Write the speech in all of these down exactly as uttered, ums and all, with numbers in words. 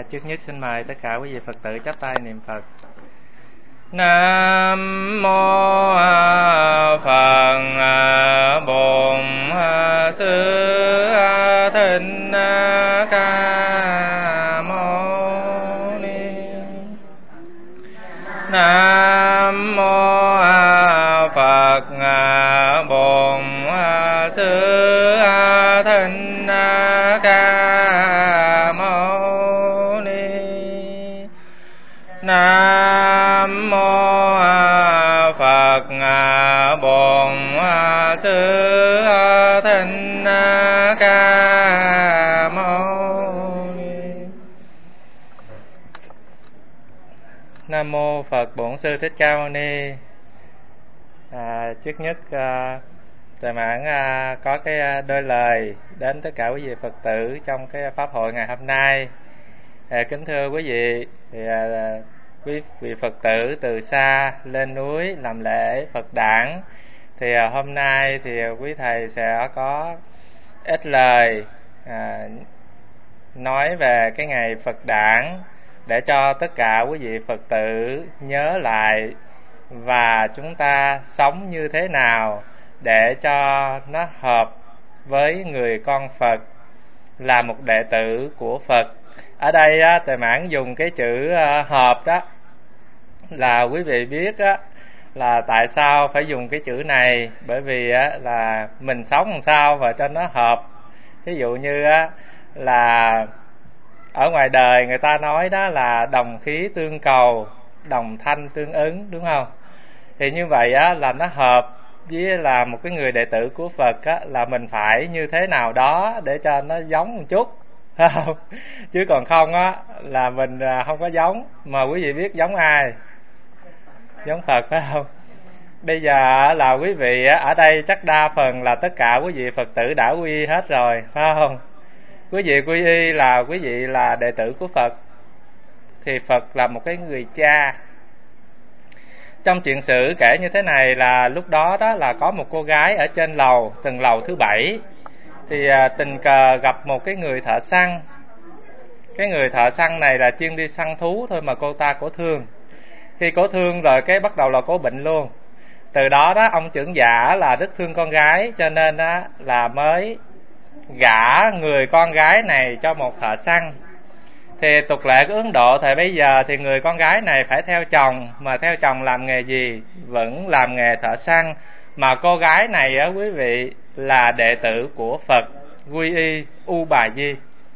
trước nhất xin mời tất cả quý vị Phật tử chắp tay niệm Phật. Nam mô Phật Bổn Sư Thích Ca Mâu Ni. Nam mô Phật Bổn Sư Thích Ca Mâu Ni. Nam mô Phật Bổn Sư Thích Ca Mâu Ni. Nam mô Phật Bổn Sư Thích Ca Mâu Ni. À, trước nhất à, Thầy Mãn à, có cái đôi lời đến tất cả quý vị Phật tử trong cái pháp hội ngày hôm nay. À, kính thưa quý vị, thì à, quý vị Phật tử từ xa lên núi làm lễ Phật đản, thì à, hôm nay thì quý thầy sẽ có ít lời à, nói về cái ngày Phật đản để cho tất cả quý vị Phật tử nhớ lại và chúng ta sống như thế nào để cho nó hợp với người con Phật, là một đệ tử của Phật. Ở đây á, Thầy Mãn dùng cái chữ uh, hợp đó, là quý vị biết á, là tại sao phải dùng cái chữ này, bởi vì á, là mình sống làm sao và cho nó hợp. Ví dụ như á, là ở ngoài đời người ta nói đó là đồng khí tương cầu, đồng thanh tương ứng, đúng không? Thì như vậy á, là nó hợp với là một cái người đệ tử của Phật á, là mình phải như thế nào đó để cho nó giống một chút, phải không? Chứ còn không á, là mình không có giống. Mà quý vị biết giống ai? Giống Phật, phải không? Bây giờ là quý vị ở đây chắc đa phần là tất cả quý vị Phật tử đã quy y hết rồi, phải không? Quý vị quy y là quý vị là đệ tử của Phật, thì Phật là một cái người cha. Trong chuyện sử kể như thế này, là lúc đó đó là có một cô gái ở trên lầu, tầng lầu thứ bảy, thì à, tình cờ gặp một cái người thợ săn. Cái người thợ săn này là chuyên đi săn thú thôi mà cô ta cổ thương. Khi cổ thương rồi cái bắt đầu là cổ bệnh luôn. Từ đó đó ông trưởng giả là rất thương con gái, cho nên đó là mới gả người con gái này cho một thợ săn. Thì tục lệ của Ấn Độ thời bây giờ thì người con gái này phải theo chồng, mà theo chồng làm nghề gì? Vẫn làm nghề thợ săn. Mà cô gái này á quý vị là đệ tử của Phật, quy y U Bà Di.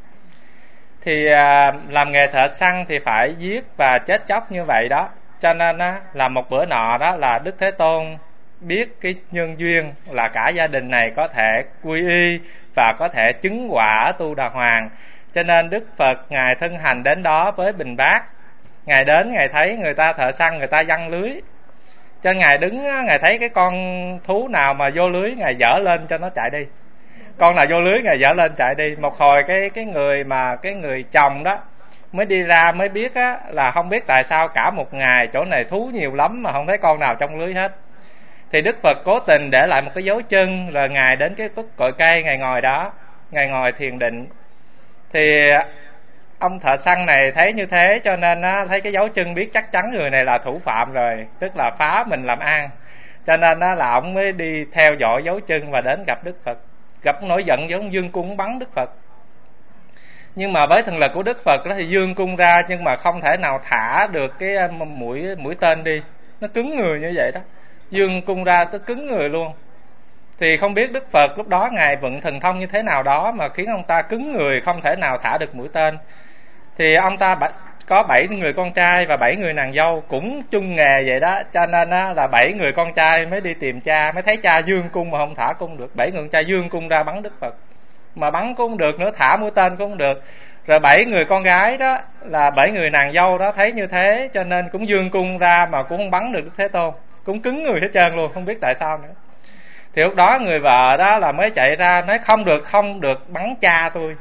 Thì à, làm nghề thợ săn thì phải giết và chết chóc như vậy đó. Cho nên á, là một bữa nọ đó là Đức Thế Tôn biết cái nhân duyên là cả gia đình này có thể quy y và có thể chứng quả Tu Đà Hoàng. Cho nên Đức Phật Ngài thân hành đến đó với bình bát. Ngài đến, Ngài thấy người ta thợ săn, người ta giăng lưới. Cho Ngài đứng, Ngài thấy cái con thú nào mà vô lưới, Ngài dở lên cho nó chạy đi. Con nào vô lưới, Ngài dở lên chạy đi. Một hồi cái cái người mà cái người chồng đó mới đi ra mới biết á, là không biết tại sao cả một ngày chỗ này thú nhiều lắm mà không thấy con nào trong lưới hết. Thì Đức Phật cố tình để lại một cái dấu chân, rồi Ngài đến cái cúc cội cây, Ngài ngồi đó, Ngài ngồi thiền định. Thì ông thợ săn này thấy như thế, cho nên á, thấy cái dấu chân biết chắc chắn người này là thủ phạm rồi, tức là phá mình làm ăn. Cho nên á, là ông mới đi theo dõi dấu chân và đến gặp Đức Phật. Gặp nổi giận giống dương cung bắn Đức Phật. Nhưng mà với thần lực của Đức Phật đó thì dương cung ra, nhưng mà không thể nào thả được cái mũi mũi tên đi, nó cứng người như vậy đó. Dương cung ra tới cứng người luôn. Thì không biết Đức Phật lúc đó Ngài vận thần thông như thế nào đó mà khiến ông ta cứng người, không thể nào thả được mũi tên. Thì ông ta có bảy người con trai và bảy người nàng dâu cũng chung nghề vậy đó. Cho nên là bảy người con trai mới đi tìm cha, mới thấy cha dương cung mà không thả cung được. Bảy người con trai dương cung ra bắn Đức Phật, mà bắn cũng không được nữa, thả mũi tên cũng không được. Rồi bảy người con gái đó là bảy người nàng dâu đó thấy như thế, cho nên cũng dương cung ra mà cũng không bắn được Đức Thế Tôn, cũng cứng người hết trơn luôn, không biết tại sao nữa. Thì lúc đó người vợ đó là mới chạy ra nói không được, không được bắn cha tôi.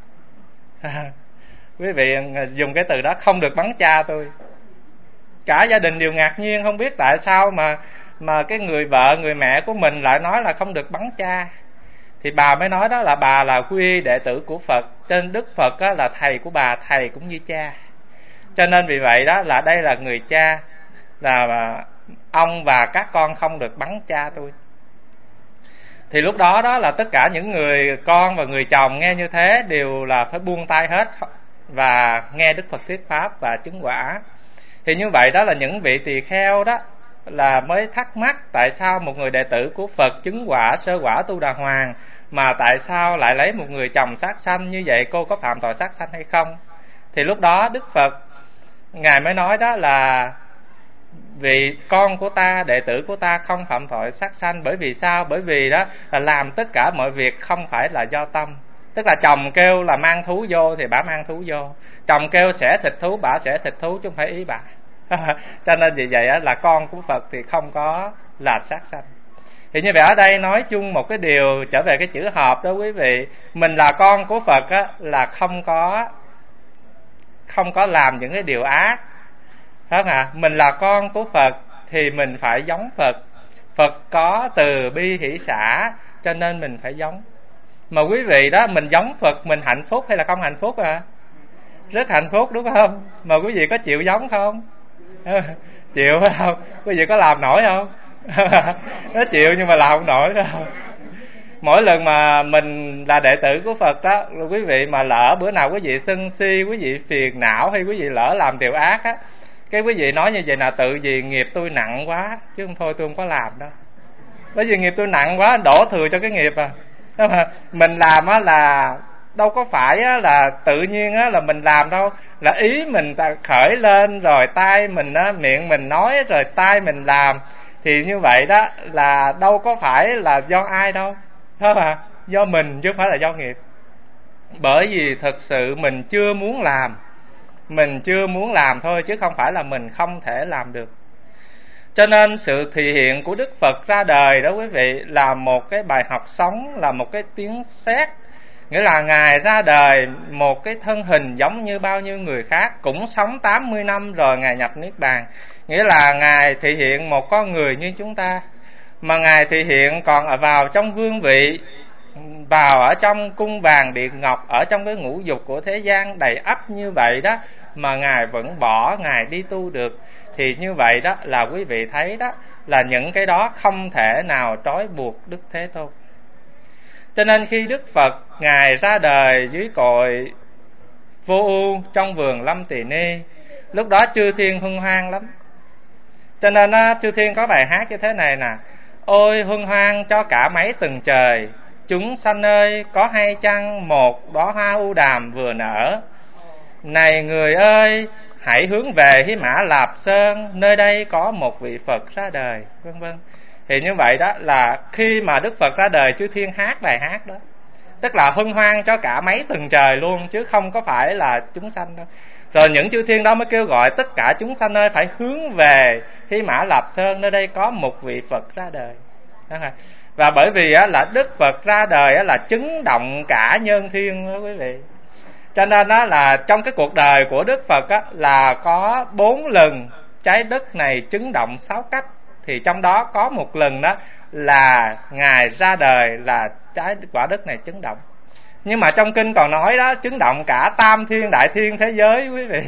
Quý vị dùng cái từ đó, không được bắn cha tôi. Cả gia đình đều ngạc nhiên, không biết tại sao mà mà cái người vợ, người mẹ của mình lại nói là không được bắn cha. thì bà mới nói đó là bà là quy y đệ tử của Phật, trên Đức Phật á, là thầy của bà, thầy cũng như cha. Cho nên vì vậy đó là đây là người cha, là ông và các con không được bắn cha tôi. Thì lúc đó đó là tất cả những người con và người chồng nghe như thế đều là phải buông tay hết và nghe Đức Phật thuyết pháp và chứng quả. Thì như vậy đó là những vị tỳ kheo đó là mới thắc mắc tại sao một người đệ tử của Phật chứng quả sơ quả tu đà hoàng mà tại sao lại lấy một người chồng sát sanh như vậy, cô có phạm tội sát sanh hay không? Thì lúc đó Đức Phật Ngài mới nói đó là vì con của ta, đệ tử của ta không phạm tội sát sanh. Bởi vì sao? Bởi vì đó là làm tất cả mọi việc không phải là do tâm. Tức là chồng kêu là mang thú vô thì bà mang thú vô, chồng kêu sẽ thịt thú bà sẽ thịt thú, chứ không phải ý bà. Cho nên vì vậy là con của Phật thì không có là sát sanh. Thì như vậy ở đây nói chung một cái điều trở về cái chữ hợp đó quý vị, mình là con của Phật á, là không có không có làm những cái điều ác, phải không ạ? Mình là con của Phật thì mình phải giống Phật. Phật có từ bi hỷ xả, cho nên mình phải giống. Mà quý vị đó, mình giống Phật mình hạnh phúc hay là không hạnh phúc à? Rất hạnh phúc đúng không? Mà quý vị có chịu giống không? Chịu phải không? Quý vị có làm nổi không? Nó chịu nhưng mà làm không nổi đâu. Mỗi lần mà mình là đệ tử của Phật đó, quý vị mà lỡ bữa nào quý vị sân si, quý vị phiền não hay quý vị lỡ làm điều ác á, cái quý vị nói như vậy là tự vì nghiệp tôi nặng quá, chứ không thôi tôi không có làm đâu. Bởi vì nghiệp tôi nặng quá, đổ thừa cho cái nghiệp à. Mình làm á là đâu có phải á là tự nhiên á là mình làm đâu, là ý mình khởi lên rồi tay mình á, miệng mình nói rồi tay mình làm. Thì như vậy đó là đâu có phải là do ai đâu, thôi mà do mình chứ không phải là do nghiệp. Bởi vì thực sự mình chưa muốn làm, mình chưa muốn làm thôi, chứ không phải là mình không thể làm được. Cho nên sự thị hiện của Đức Phật ra đời đó quý vị là một cái bài học sống, là một cái tiếng sét. Nghĩa là Ngài ra đời một cái thân hình giống như bao nhiêu người khác, cũng sống tám mươi năm rồi Ngài nhập Niết Bàn. Nghĩa là Ngài thị hiện một con người như chúng ta, mà Ngài thị hiện còn ở vào trong vương vị, vào ở trong cung vàng điện ngọc, ở trong cái ngũ dục của thế gian đầy ắp như vậy đó, mà Ngài vẫn bỏ, Ngài đi tu được. Thì như vậy đó là quý vị thấy đó là những cái đó không thể nào trói buộc Đức Thế Tôn. Cho nên khi Đức Phật Ngài ra đời dưới cội Vô Ưu trong vườn Lâm Tỳ Ni, lúc đó chư thiên hân hoan lắm. Cho nên á, chư thiên có bài hát như thế này nè: ôi hân hoan cho cả mấy tầng trời, chúng sanh ơi có hay chăng một đóa hoa ưu đàm vừa nở. Này người ơi hãy hướng về Hy Mã Lạp Sơn, nơi đây có một vị Phật ra đời, vân vân. Thì như vậy đó là khi mà Đức Phật ra đời, chư thiên hát bài hát đó, tức là hân hoan cho cả mấy tầng trời luôn, chứ không có phải là chúng sanh đâu. Rồi những chư thiên đó mới kêu gọi tất cả chúng sanh ơi phải hướng về Hy Mã Lạp Sơn, nơi đây có một vị Phật ra đời. Và bởi vì á, là Đức Phật ra đời á, là chứng động cả nhân thiên đó quý vị. Cho nên đó là trong cái cuộc đời của Đức Phật á, là có bốn lần trái đất này chứng động sáu cách. Thì trong đó có một lần đó là Ngài ra đời là trái quả đất này chứng động. Nhưng mà trong kinh còn nói đó, chứng động cả tam thiên đại thiên thế giới quý vị,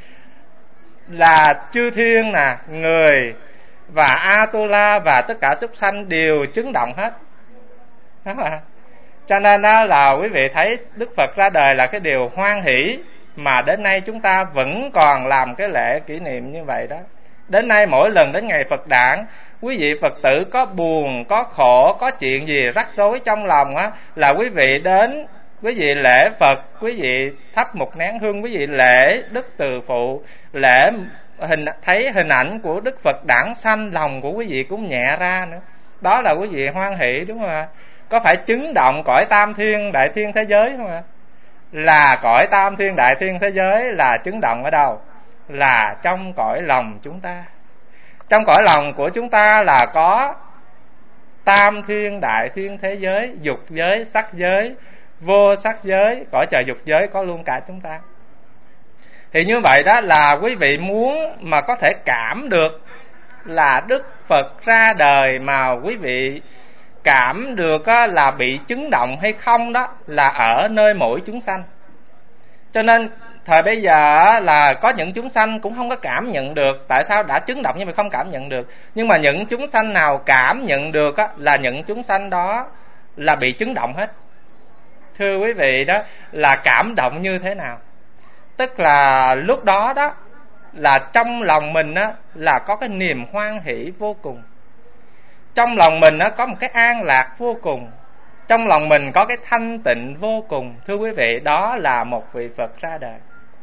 là chư thiên nè, người và Atula và tất cả súc sanh đều chứng động hết. Đó là. Cho nên đó là quý vị thấy Đức Phật ra đời là cái điều hoan hỷ, mà đến nay chúng ta vẫn còn làm cái lễ kỷ niệm như vậy đó. Đến nay mỗi lần đến ngày Phật đản, quý vị Phật tử có buồn, có khổ, có chuyện gì rắc rối trong lòng á, là quý vị đến, quý vị lễ Phật, quý vị thắp một nén hương, quý vị lễ Đức Từ Phụ, lễ hình thấy hình ảnh của Đức Phật đản sanh, lòng của quý vị cũng nhẹ ra nữa. Đó là quý vị hoan hỷ, đúng không ạ? Có phải chứng động cõi tam thiên đại thiên thế giới không ạ? Là cõi tam thiên đại thiên thế giới là chứng động ở đâu? Là trong cõi lòng chúng ta. Trong cõi lòng của chúng ta là có tam thiên đại thiên thế giới, dục giới, sắc giới, vô sắc giới, cõi trời dục giới có luôn cả chúng ta. Thì như vậy đó là quý vị muốn mà có thể cảm được là Đức Phật ra đời mà quý vị cảm được á, là bị chấn động hay không đó là ở nơi mỗi chúng sanh. Cho nên thời bây giờ á, là có những chúng sanh cũng không có cảm nhận được. Tại sao? Đã chấn động nhưng mà không cảm nhận được. Nhưng mà những chúng sanh nào cảm nhận được á, là những chúng sanh đó là bị chấn động hết. Thưa quý vị, đó là cảm động như thế nào? Tức là lúc đó đó là trong lòng mình á, là có cái niềm hoan hỷ vô cùng. Trong lòng mình á, có một cái an lạc vô cùng. Trong lòng mình có cái thanh tịnh vô cùng. Thưa quý vị, đó là một vị Phật ra đời.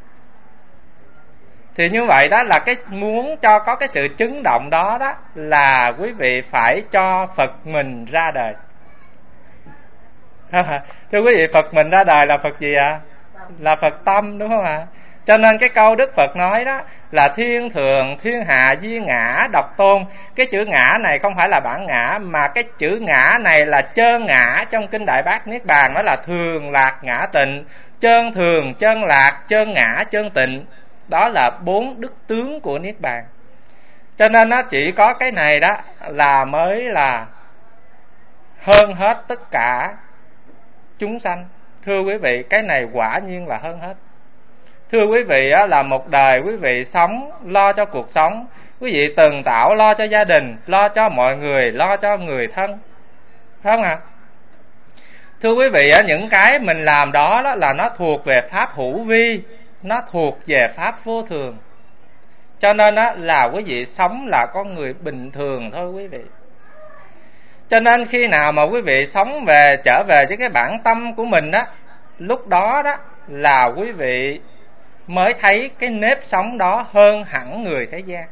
Thì như vậy đó là cái muốn cho có cái sự chấn động đó đó là quý vị phải cho Phật mình ra đời. Thưa quý vị, Phật mình ra đời là Phật gì ạ? À? Là Phật tâm, đúng không ạ? À? Cho nên cái câu Đức Phật nói đó là thiên thường, thiên hạ duy ngã độc tôn. Cái chữ ngã này không phải là bản ngã, mà cái chữ ngã này là chơn ngã trong Kinh Đại Bát Niết Bàn. Đó là thường lạc ngã tịnh, chơn thường, chơn lạc, chơn ngã, chơn tịnh. Đó là bốn đức tướng của Niết Bàn. Cho nên nó chỉ có cái này đó là mới là hơn hết tất cả chúng sanh. Thưa quý vị, cái này quả nhiên là hơn hết. Thưa quý vị, là một đời quý vị sống lo cho cuộc sống, quý vị từng tạo lo cho gia đình, lo cho mọi người, lo cho người thân, phải không ạ? Thưa quý vị, những cái mình làm đó, đó là nó thuộc về pháp hữu vi, nó thuộc về pháp vô thường. Cho nên đó là quý vị sống là con người bình thường thôi quý vị. Cho nên khi nào mà quý vị sống về trở về với cái bản tâm của mình đó, lúc đó đó là quý vị mới thấy cái nếp sống đó hơn hẳn người thế gian.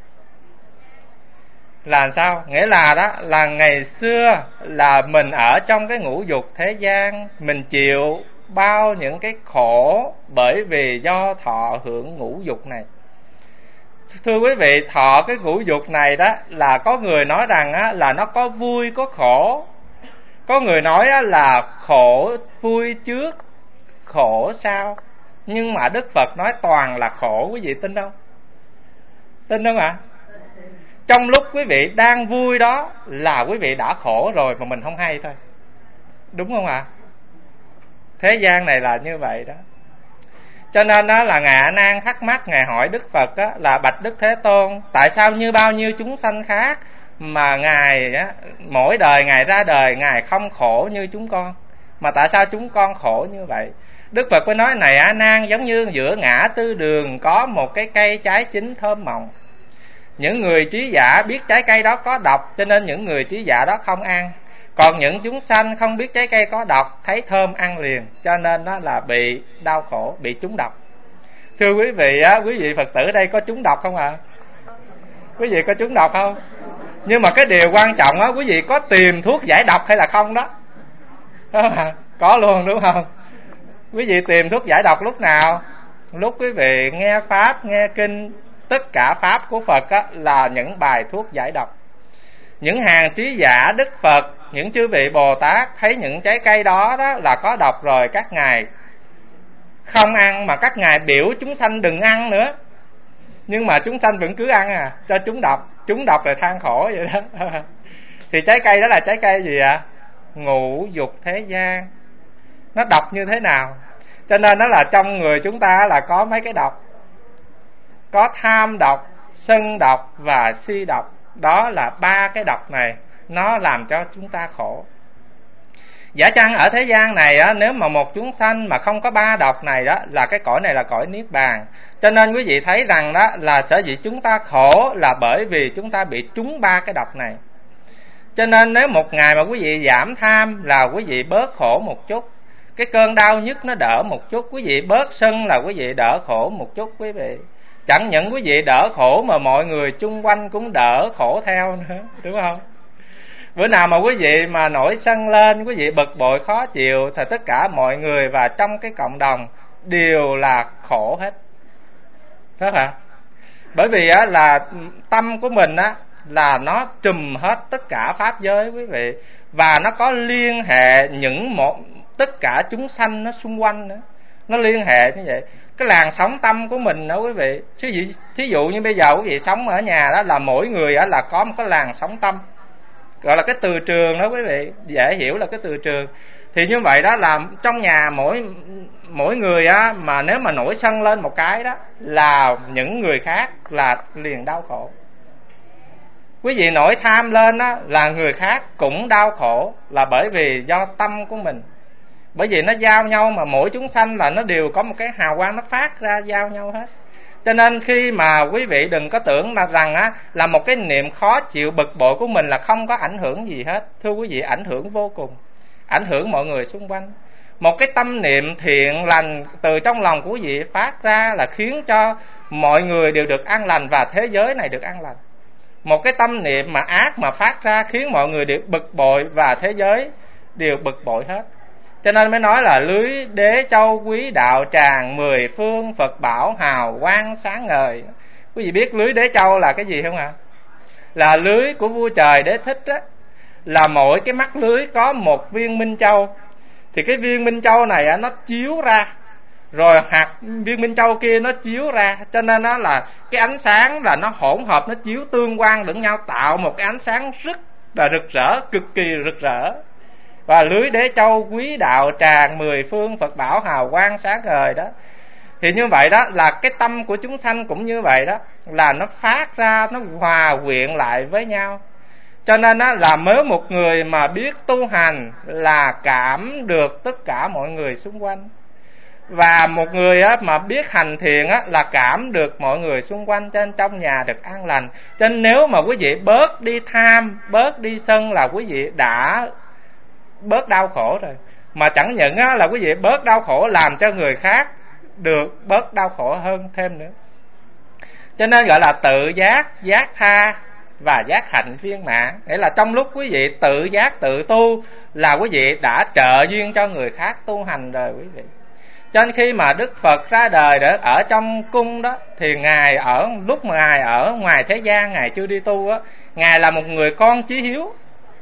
Là sao? Nghĩa là đó là ngày xưa là mình ở trong cái ngũ dục thế gian, mình chịu bao những cái khổ bởi vì do thọ hưởng ngũ dục này. Thưa quý vị, thọ cái ngũ dục này đó là có người nói rằng á, là nó có vui có khổ. Có người nói á, là khổ vui trước, khổ sau. Nhưng mà Đức Phật nói toàn là khổ, quý vị tin không? Tin không ạ? Trong lúc quý vị đang vui đó là quý vị đã khổ rồi mà mình không hay thôi. Đúng không ạ? Thế gian này là như vậy đó. Cho nên đó là Ngài A Nan thắc mắc, Ngài hỏi Đức Phật đó, là bạch Đức Thế Tôn, tại sao như bao nhiêu chúng sanh khác mà Ngài á, mỗi đời Ngài ra đời Ngài không khổ như chúng con, mà tại sao chúng con khổ như vậy? Đức Phật mới nói, này A Nan, giống như giữa ngã tư đường có một cái cây trái chín thơm mọng. Những người trí giả biết trái cây đó có độc, cho nên những người trí giả đó không ăn. Còn những chúng sanh không biết trái cây có độc, thấy thơm ăn liền, cho nên nó là bị đau khổ, bị trúng độc. Thưa quý vị á, quý vị Phật tử ở đây có trúng độc không ạ? À? Quý vị có trúng độc không? Nhưng mà cái điều quan trọng á, quý vị có tìm thuốc giải độc hay là không đó? Đó à? Có luôn đúng không? Quý vị tìm thuốc giải độc lúc nào? Lúc quý vị nghe pháp, nghe kinh, tất cả pháp của Phật á, là những bài thuốc giải độc. Những hàng trí giả Đức Phật, những chư vị Bồ Tát thấy những trái cây đó đó là có độc rồi, các ngài không ăn, mà các ngài biểu chúng sanh đừng ăn nữa. Nhưng mà chúng sanh vẫn cứ ăn à, cho chúng độc, chúng độc là than khổ vậy đó. Thì trái cây đó là trái cây gì ạ? À? Ngũ dục thế gian. Nó độc như thế nào? Cho nên nó là trong người chúng ta là có mấy cái độc. Có tham độc, sân độc và si độc. Đó là ba cái độc này, nó làm cho chúng ta khổ. Giả chăng ở thế gian này á, nếu mà một chúng sanh mà không có ba độc này đó, là cái cõi này là cõi Niết Bàn. Cho nên quý vị thấy rằng đó là sở dĩ chúng ta khổ là bởi vì chúng ta bị trúng ba cái độc này. Cho nên nếu một ngày mà quý vị giảm tham là quý vị bớt khổ một chút, cái cơn đau nhức nó đỡ một chút, quý vị bớt sân là quý vị đỡ khổ một chút quý vị. Chẳng những quý vị đỡ khổ mà mọi người chung quanh cũng đỡ khổ theo nữa, đúng không? Bữa nào mà quý vị mà nổi sân lên, quý vị bực bội khó chịu, thì tất cả mọi người và trong cái cộng đồng đều là khổ hết. Phải không ạ? Bởi vì á, là tâm của mình á, là nó trùm hết tất cả pháp giới quý vị. Và nó có liên hệ những một tất cả chúng sanh nó xung quanh nữa. Nó liên hệ như vậy. Cái làn sóng tâm của mình đó quý vị. Thí dụ, thí dụ như bây giờ quý vị sống ở nhà đó là mỗi người đó là có một cái làn sóng tâm. gọi là cái từ trường đó quý vị, dễ hiểu là cái từ trường. Thì như vậy đó là trong nhà mỗi mỗi người á, mà nếu mà nổi sân lên một cái đó là những người khác là liền đau khổ. Quý vị nổi tham lên á là người khác cũng đau khổ, là bởi vì do tâm của mình. Bởi vì nó giao nhau, mà mỗi chúng sanh là nó đều có một cái hào quang nó phát ra giao nhau hết. Cho nên khi mà quý vị đừng có tưởng là rằng á là một cái niệm khó chịu bực bội của mình là không có ảnh hưởng gì hết. Thưa quý vị, ảnh hưởng vô cùng, ảnh hưởng mọi người xung quanh. Một cái tâm niệm thiện lành từ trong lòng của quý vị phát ra là khiến cho mọi người đều được an lành và thế giới này được an lành. Một cái tâm niệm mà ác mà phát ra khiến mọi người đều bực bội và thế giới đều bực bội hết. Cho nên mới nói là lưới đế châu quý đạo tràng, mười phương Phật bảo hào quang sáng ngời. Quý vị biết lưới đế châu là cái gì không ạ? Là lưới của vua trời Đế Thích á, là mỗi cái mắt lưới có một viên minh châu. Thì cái viên minh châu này á, nó chiếu ra, rồi hạt viên minh châu kia nó chiếu ra, cho nên nó là cái ánh sáng là nó hỗn hợp, nó chiếu tương quan lẫn nhau, tạo một cái ánh sáng rất là rực rỡ, cực kỳ rực rỡ. Và lưới đế châu quý đạo tràng, mười phương Phật bảo hào quang sáng ngời đó. Thì như vậy đó là cái tâm của chúng sanh cũng như vậy đó, là nó phát ra, nó hòa quyện lại với nhau. Cho nên đó là mới một người mà biết tu hành là cảm được tất cả mọi người xung quanh. Và một người á, mà biết hành thiện á, là cảm được mọi người xung quanh, trên trong nhà được an lành. Cho nên nếu mà quý vị bớt đi tham, bớt đi sân là quý vị đã bớt đau khổ rồi. Mà chẳng những á, là quý vị bớt đau khổ, làm cho người khác được bớt đau khổ hơn thêm nữa. Cho nên gọi là tự giác, giác tha và giác hạnh viên mãn. Nghĩa là trong lúc quý vị tự giác tự tu là quý vị đã trợ duyên cho người khác tu hành rồi quý vị. Cho nên khi mà Đức Phật ra đời để ở trong cung đó, thì Ngài ở lúc mà Ngài ở ngoài thế gian, Ngài chưa đi tu á, Ngài là một người con chí hiếu,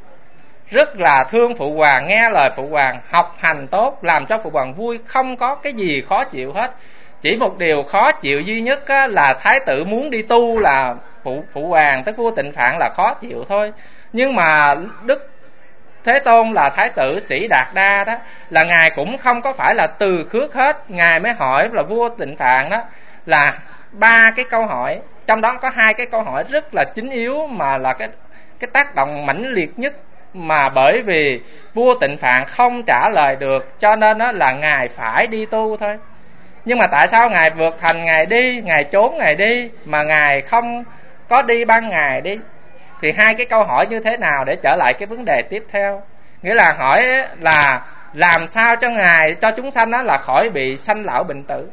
rất là thương Phụ Hoàng, nghe lời Phụ Hoàng, học hành tốt, làm cho Phụ Hoàng vui, không có cái gì khó chịu hết. Chỉ một điều khó chịu duy nhất á, là Thái tử muốn đi tu là Phụ, Phụ Hoàng, tức vua Tịnh Phạn là khó chịu thôi. Nhưng mà Đức Thế Tôn là Thái tử Sĩ Đạt Đa đó, là Ngài cũng không có phải là từ khước hết. Ngài mới hỏi là vua Tịnh Phạn đó là ba cái câu hỏi, trong đó có hai cái câu hỏi rất là chính yếu, mà là cái, cái tác động mãnh liệt nhất, mà bởi vì vua Tịnh Phạn không trả lời được, cho nên đó là Ngài phải đi tu thôi. Nhưng mà tại sao Ngài vượt thành Ngài đi, Ngài trốn Ngài đi, mà Ngài không có đi ban ngày đi? Thì hai cái câu hỏi như thế nào để trở lại cái vấn đề tiếp theo? Nghĩa là hỏi là làm sao cho Ngài, cho chúng sanh đó là khỏi bị sanh lão bệnh tử.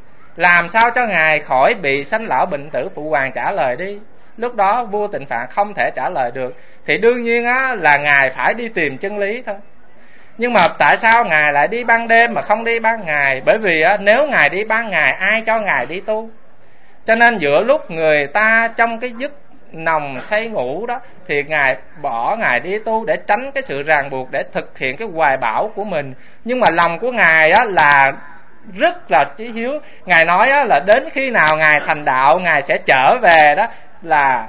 Làm sao cho Ngài khỏi bị sanh lão bệnh tử? Phụ Hoàng trả lời đi. Lúc đó vua Tịnh Phạn không thể trả lời được, thì đương nhiên á, là Ngài phải đi tìm chân lý thôi. Nhưng mà tại sao Ngài lại đi ban đêm mà không đi ban ngày? Bởi vì á, nếu Ngài đi ban ngày, ai cho Ngài đi tu? Cho nên giữa lúc người ta trong cái giấc nồng say ngủ đó, thì Ngài bỏ Ngài đi tu để tránh cái sự ràng buộc, để thực hiện cái hoài bão của mình. Nhưng mà lòng của Ngài á, là rất là chí hiếu. Ngài nói á, là đến khi nào Ngài thành đạo, Ngài sẽ trở về đó là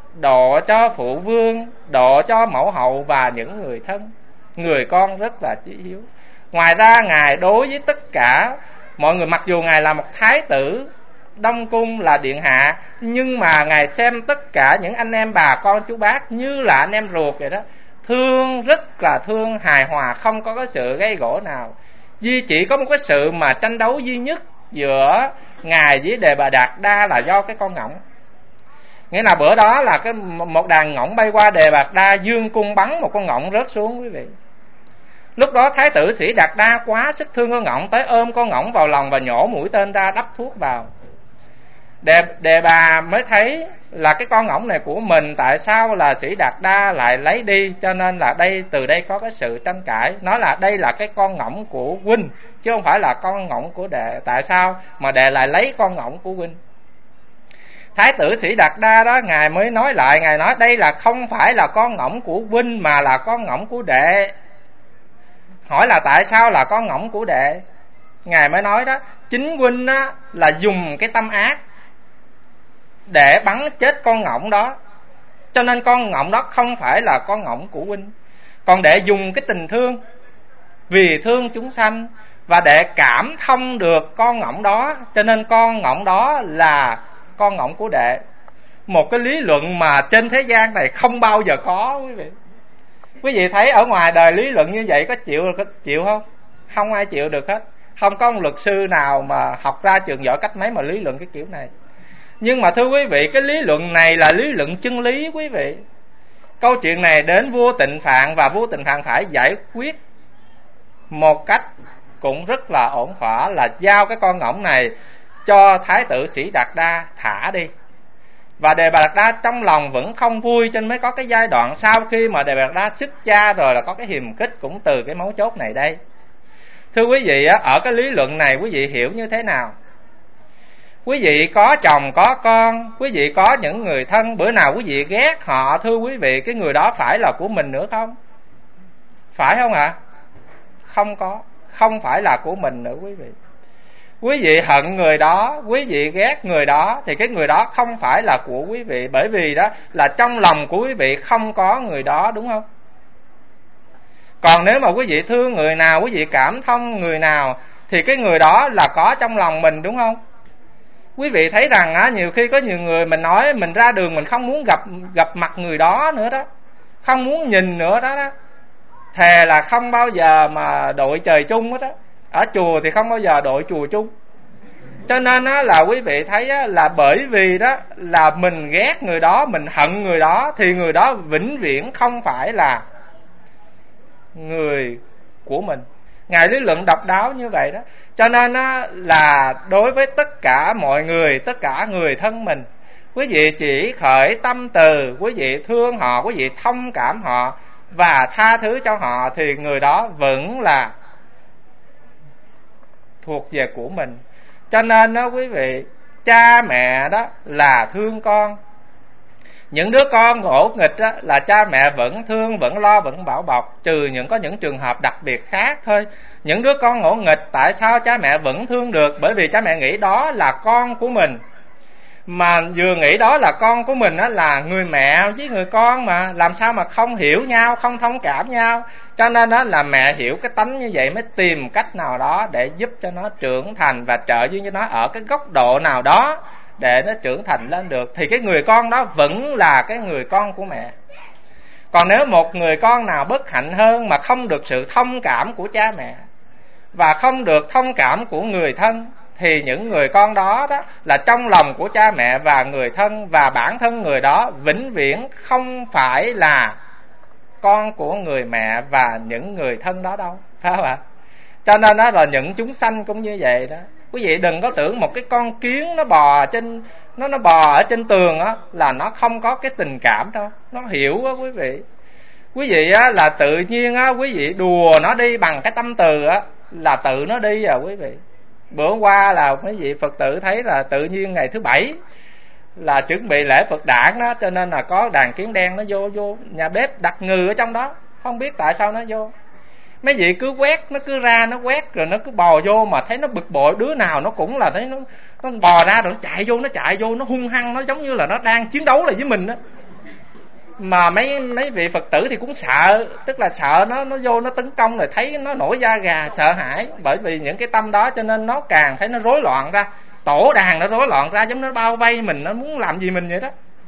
độ cho phụ vương, độ cho mẫu hậu và những người thân. Người con rất là chí hiếu. Ngoài ra Ngài đối với tất cả mọi người, mặc dù Ngài là một thái tử Đông Cung, là điện hạ, nhưng mà Ngài xem tất cả những anh em bà con chú bác như là anh em ruột vậy đó. Thương, rất là thương, hài hòa, không có cái sự gây gổ nào. Duy chỉ có một cái sự mà tranh đấu duy nhất giữa Ngài với Đề Bà Đạt Đa là do cái con ngỗng. Nghĩa là bữa đó là cái một đàn ngỗng bay qua, Đề Bạt Đa dương cung bắn một con ngỗng rớt xuống quý vị. Lúc đó Thái tử Sĩ Đạt Đa quá sức thương con ngỗng, tới ôm con ngỗng vào lòng và nhổ mũi tên ra, đắp thuốc vào. Đề, đề bà mới thấy là cái con ngỗng này của mình, tại sao là Sĩ Đạt Đa lại lấy đi? Cho nên là đây, từ đây có cái sự tranh cãi, nói là đây là cái con ngỗng của huynh, chứ không phải là con ngỗng của đệ. Tại sao mà đệ lại lấy con ngỗng của huynh? Thái tử Sĩ Đạt Đa đó, Ngài mới nói lại, Ngài nói đây là không phải là con ngỗng của huynh mà là con ngỗng của đệ. Hỏi là tại sao là con ngỗng của đệ? Ngài mới nói đó, chính huynh á, là dùng cái tâm ác để bắn chết con ngỗng đó. Cho nên con ngỗng đó không phải là con ngỗng của huynh. Còn để dùng cái tình thương, vì thương chúng sanh và để cảm thông được con ngỗng đó, cho nên con ngỗng đó là con ngỗng của đệ. Một cái lý luận mà trên thế gian này không bao giờ có quý vị. Quý vị thấy ở ngoài đời lý luận như vậy có chịu có chịu không? Không ai chịu được hết. Không có một luật sư nào mà học ra trường giỏi cách mấy mà lý luận cái kiểu này. Nhưng mà thưa quý vị, cái lý luận này là lý luận chân lý quý vị. Câu chuyện này đến vua Tịnh Phạn, và vua Tịnh Phạn phải giải quyết một cách cũng rất là ổn thỏa, là giao cái con ngỗng này cho thái tử Sĩ Đạt Đa thả đi. Và Đề Bà Đạt Đa trong lòng vẫn không vui, cho nên mới có cái giai đoạn sau khi mà Đề Bà Đạt Đa xuất gia rồi là có cái hiềm khích cũng từ cái mấu chốt này đây. Thưa quý vị, ở cái lý luận này quý vị hiểu như thế nào? Quý vị có chồng có con, quý vị có những người thân, bữa nào quý vị ghét họ, thưa quý vị, cái người đó phải là của mình nữa không? Phải không ạ? À? Không có, không phải là của mình nữa quý vị. Quý vị hận người đó, quý vị ghét người đó, thì cái người đó không phải là của quý vị. Bởi vì đó là trong lòng của quý vị không có người đó, đúng không? Còn nếu mà quý vị thương người nào, quý vị cảm thông người nào, thì cái người đó là có trong lòng mình, đúng không? Quý vị thấy rằng á, nhiều khi có nhiều người mình nói mình ra đường mình không muốn gặp gặp mặt người đó nữa đó, không muốn nhìn nữa đó đó. Thề là không bao giờ mà đội trời chung hết đó. Ở chùa thì không bao giờ đội chùa chung. Cho nên á, là quý vị thấy á, là bởi vì đó là mình ghét người đó, mình hận người đó, thì người đó vĩnh viễn không phải là người của mình. Ngài lý luận độc đáo như vậy đó. Cho nên á, là đối với tất cả mọi người, tất cả người thân mình, quý vị chỉ khởi tâm từ, quý vị thương họ, quý vị thông cảm họ và tha thứ cho họ, thì người đó vẫn là thuộc về của mình. Cho nên đó quý vị, cha mẹ đó là thương con. Những đứa con ngỗ nghịch đó, là cha mẹ vẫn thương, vẫn lo, vẫn bảo bọc, trừ những có những trường hợp đặc biệt khác thôi. Những đứa con ngỗ nghịch tại sao cha mẹ vẫn thương được? Bởi vì cha mẹ nghĩ đó là con của mình. Mà vừa nghĩ đó là con của mình đó, là người mẹ với người con mà, làm sao mà không hiểu nhau, không thông cảm nhau. Cho nên đó là mẹ hiểu cái tánh như vậy mới tìm cách nào đó để giúp cho nó trưởng thành và trợ duyên cho nó ở cái góc độ nào đó để nó trưởng thành lên được. Thì cái người con đó vẫn là cái người con của mẹ. Còn nếu một người con nào bất hạnh hơn mà không được sự thông cảm của cha mẹ và không được thông cảm của người thân, thì những người con đó đó là trong lòng của cha mẹ và người thân, và bản thân người đó vĩnh viễn không phải là con của người mẹ và những người thân đó đâu, phải không ạ? Cho nên đó là những chúng sanh cũng như vậy đó. Quý vị đừng có tưởng một cái con kiến nó bò trên nó nó bò ở trên tường á là nó không có cái tình cảm đâu, nó hiểu á quý vị. Quý vị á là tự nhiên á, quý vị đùa nó đi bằng cái tâm từ á là tự nó đi à quý vị. Bữa qua là mấy vị Phật tử thấy là tự nhiên ngày thứ bảy là chuẩn bị lễ Phật đản đó, cho nên là có đàn kiến đen nó vô vô nhà bếp đặt ngừ ở trong đó, không biết tại sao nó vô. Mấy vị cứ quét, nó cứ ra nó quét rồi nó cứ bò vô, mà thấy nó bực bội, đứa nào nó cũng là thấy nó nó bò ra rồi nó chạy vô, nó chạy vô nó hung hăng, nó giống như là nó đang chiến đấu lại với mình đó. Mà mấy mấy vị Phật tử thì cũng sợ, tức là sợ nó nó vô nó tấn công rồi thấy nó nổi da gà sợ hãi, bởi vì những cái tâm đó cho nên nó càng thấy nó rối loạn ra, tổ đàn nó rối loạn ra, giống nó bao vây mình, nó muốn làm gì mình vậy đó.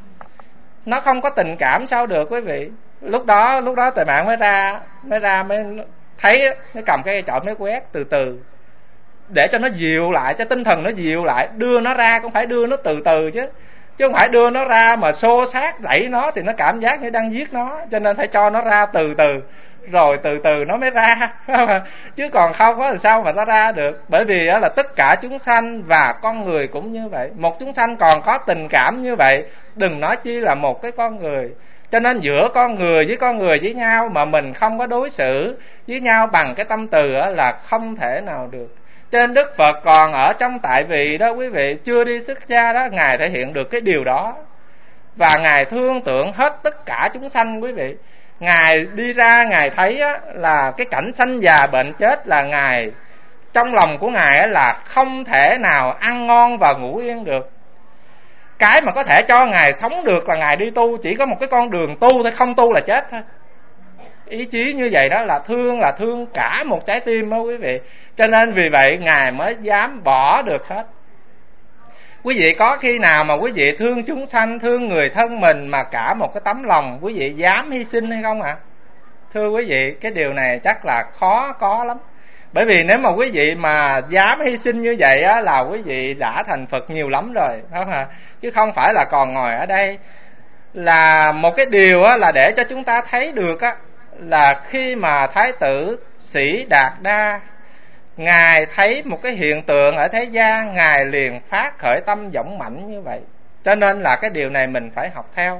Nó không có tình cảm sao được quý vị. Lúc đó lúc đó Tề Mạng mới ra mới ra mới thấy mới cầm cái cây chổi mới quét từ từ để cho nó dịu lại, cho tinh thần nó dịu lại. Đưa nó ra cũng phải đưa nó từ từ chứ, chứ không phải đưa nó ra mà xô xát đẩy nó thì nó cảm giác như đang giết nó. Cho nên phải cho nó ra từ từ, rồi từ từ nó mới ra chứ còn không có làm sao mà nó ra được. Bởi vì đó là tất cả chúng sanh và con người cũng như vậy. Một chúng sanh còn có tình cảm như vậy, đừng nói chi là một cái con người. Cho nên giữa con người với con người với nhau mà mình không có đối xử với nhau bằng cái tâm từ là không thể nào được. Cho nên Đức Phật còn ở trong tại vị đó quý vị, chưa đi xuất gia đó, Ngài thể hiện được cái điều đó. Và Ngài thương tưởng hết tất cả chúng sanh quý vị. Ngài đi ra Ngài thấy á, là cái cảnh sanh già bệnh chết là Ngài, trong lòng của Ngài á, là không thể nào ăn ngon và ngủ yên được. Cái mà có thể cho Ngài sống được là Ngài đi tu. Chỉ có một cái con đường tu thôi, không tu là chết thôi. Ý chí như vậy đó là thương, là thương cả một trái tim đó quý vị. Cho nên vì vậy Ngài mới dám bỏ được hết. Quý vị có khi nào mà quý vị thương chúng sanh, thương người thân mình mà cả một cái tấm lòng quý vị dám hy sinh hay không ạ? À? Thưa quý vị, cái điều này chắc là khó có lắm. Bởi vì nếu mà quý vị mà dám hy sinh như vậy á, là quý vị đã thành Phật nhiều lắm rồi, phải không ạ? Chứ không phải là còn ngồi ở đây. Là một cái điều á, là để cho chúng ta thấy được á, là khi mà Thái tử Sĩ Đạt Đa Ngài thấy một cái hiện tượng ở thế gian, Ngài liền phát khởi tâm dũng mãnh như vậy. Cho nên là cái điều này mình phải học theo.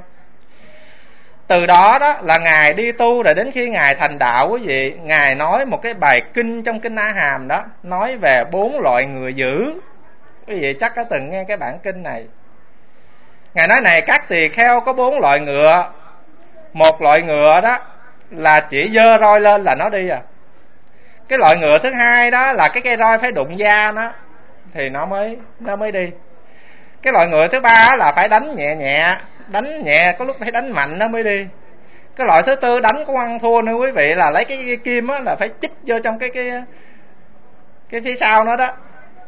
Từ đó đó là Ngài đi tu, rồi đến khi Ngài thành đạo quý vị, Ngài nói một cái bài kinh trong kinh A Hàm đó, nói về bốn loại người dữ. Quý vị chắc có từng nghe cái bản kinh này. Ngài nói này, các tỳ kheo có bốn loại ngựa. Một loại ngựa đó là chỉ giơ roi lên là nó đi à. Cái loại ngựa thứ hai đó là cái cây roi phải đụng da nó thì nó mới nó mới đi. Cái loại ngựa thứ ba là phải đánh nhẹ nhẹ, đánh nhẹ có lúc phải đánh mạnh nó mới đi. Cái loại thứ tư đánh có ăn thua nữa quý vị, là lấy cái, cái kim á là phải chích vô trong cái cái cái phía sau nó đó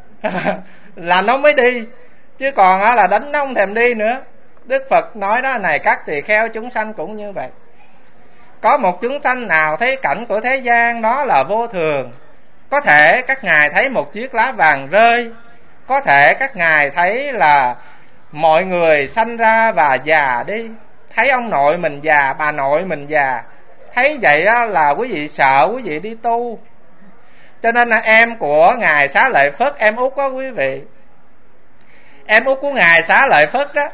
là nó mới đi. Chứ còn á là đánh nó không thèm đi nữa. Đức Phật nói đó, này các tỳ kheo chúng sanh cũng như vậy. Có một chúng sanh nào thấy cảnh của thế gian đó là vô thường. Có thể các ngài thấy một chiếc lá vàng rơi, có thể các ngài thấy là mọi người sanh ra và già đi, thấy ông nội mình già, bà nội mình già. Thấy vậy đó là quý vị sợ quý vị đi tu. Cho nên là em của Ngài Xá Lợi Phất, em út đó quý vị, em út của Ngài Xá Lợi Phất đó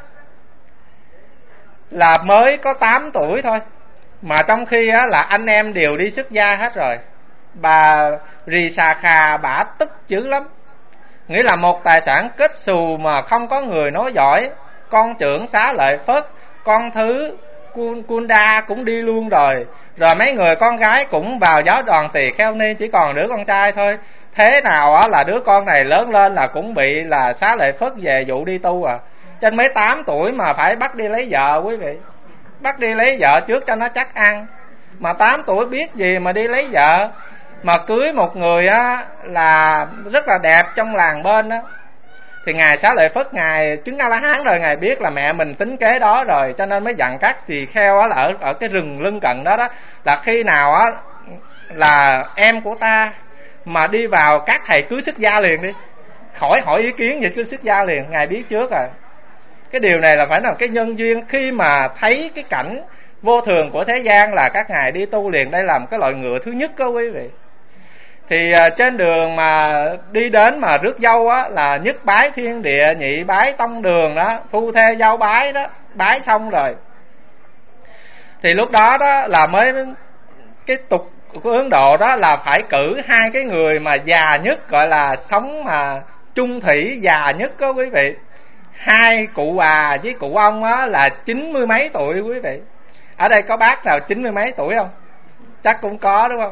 là mới có tám tuổi thôi, mà trong khi á, là anh em đều đi xuất gia hết rồi. Bà Rì Xà Khà bả tức dữ lắm. Nghĩa là một tài sản kết xù mà không có người nói giỏi. Con trưởng Xá Lợi Phất, con thứ Kunda cũng đi luôn rồi. Rồi mấy người con gái cũng vào giáo đoàn Tỳ Kheo Ni, chỉ còn đứa con trai thôi. Thế nào á là đứa con này lớn lên là cũng bị là Xá Lợi Phất về dụ đi tu à. Trên mấy tám tuổi mà phải bắt đi lấy vợ quý vị. Bắt đi lấy vợ trước cho nó chắc ăn. Mà tám tuổi biết gì mà đi lấy vợ. Mà cưới một người á là rất là đẹp trong làng bên đó. Thì Ngài Xá Lợi Phất, Ngài chứng A-la-hán rồi, Ngài biết là mẹ mình tính kế đó rồi, cho nên mới dặn các tỳ kheo á là ở, ở cái rừng lân cận đó đó, là khi nào á là em của ta mà đi vào, các thầy cưới xuất gia liền đi, khỏi hỏi ý kiến gì, cứ xuất gia liền. Ngài biết trước rồi. Cái điều này là phải là cái nhân duyên. Khi mà thấy cái cảnh vô thường của thế gian là các ngài đi tu liền. Đây là một cái loại ngựa thứ nhất đó quý vị. Thì uh, trên đường mà đi đến mà rước dâu á, là nhất bái thiên địa, nhị bái tông đường đó, phu thê dâu bái đó, bái xong rồi thì lúc đó đó là mới cái tục của Ấn Độ đó là phải cử hai cái người mà già nhất, gọi là sống mà chung thủy già nhất đó quý vị. Hai cụ bà với cụ ông á là chín mươi mấy tuổi quý vị. Ở đây có bác nào chín mươi mấy tuổi không? Chắc cũng có đúng không?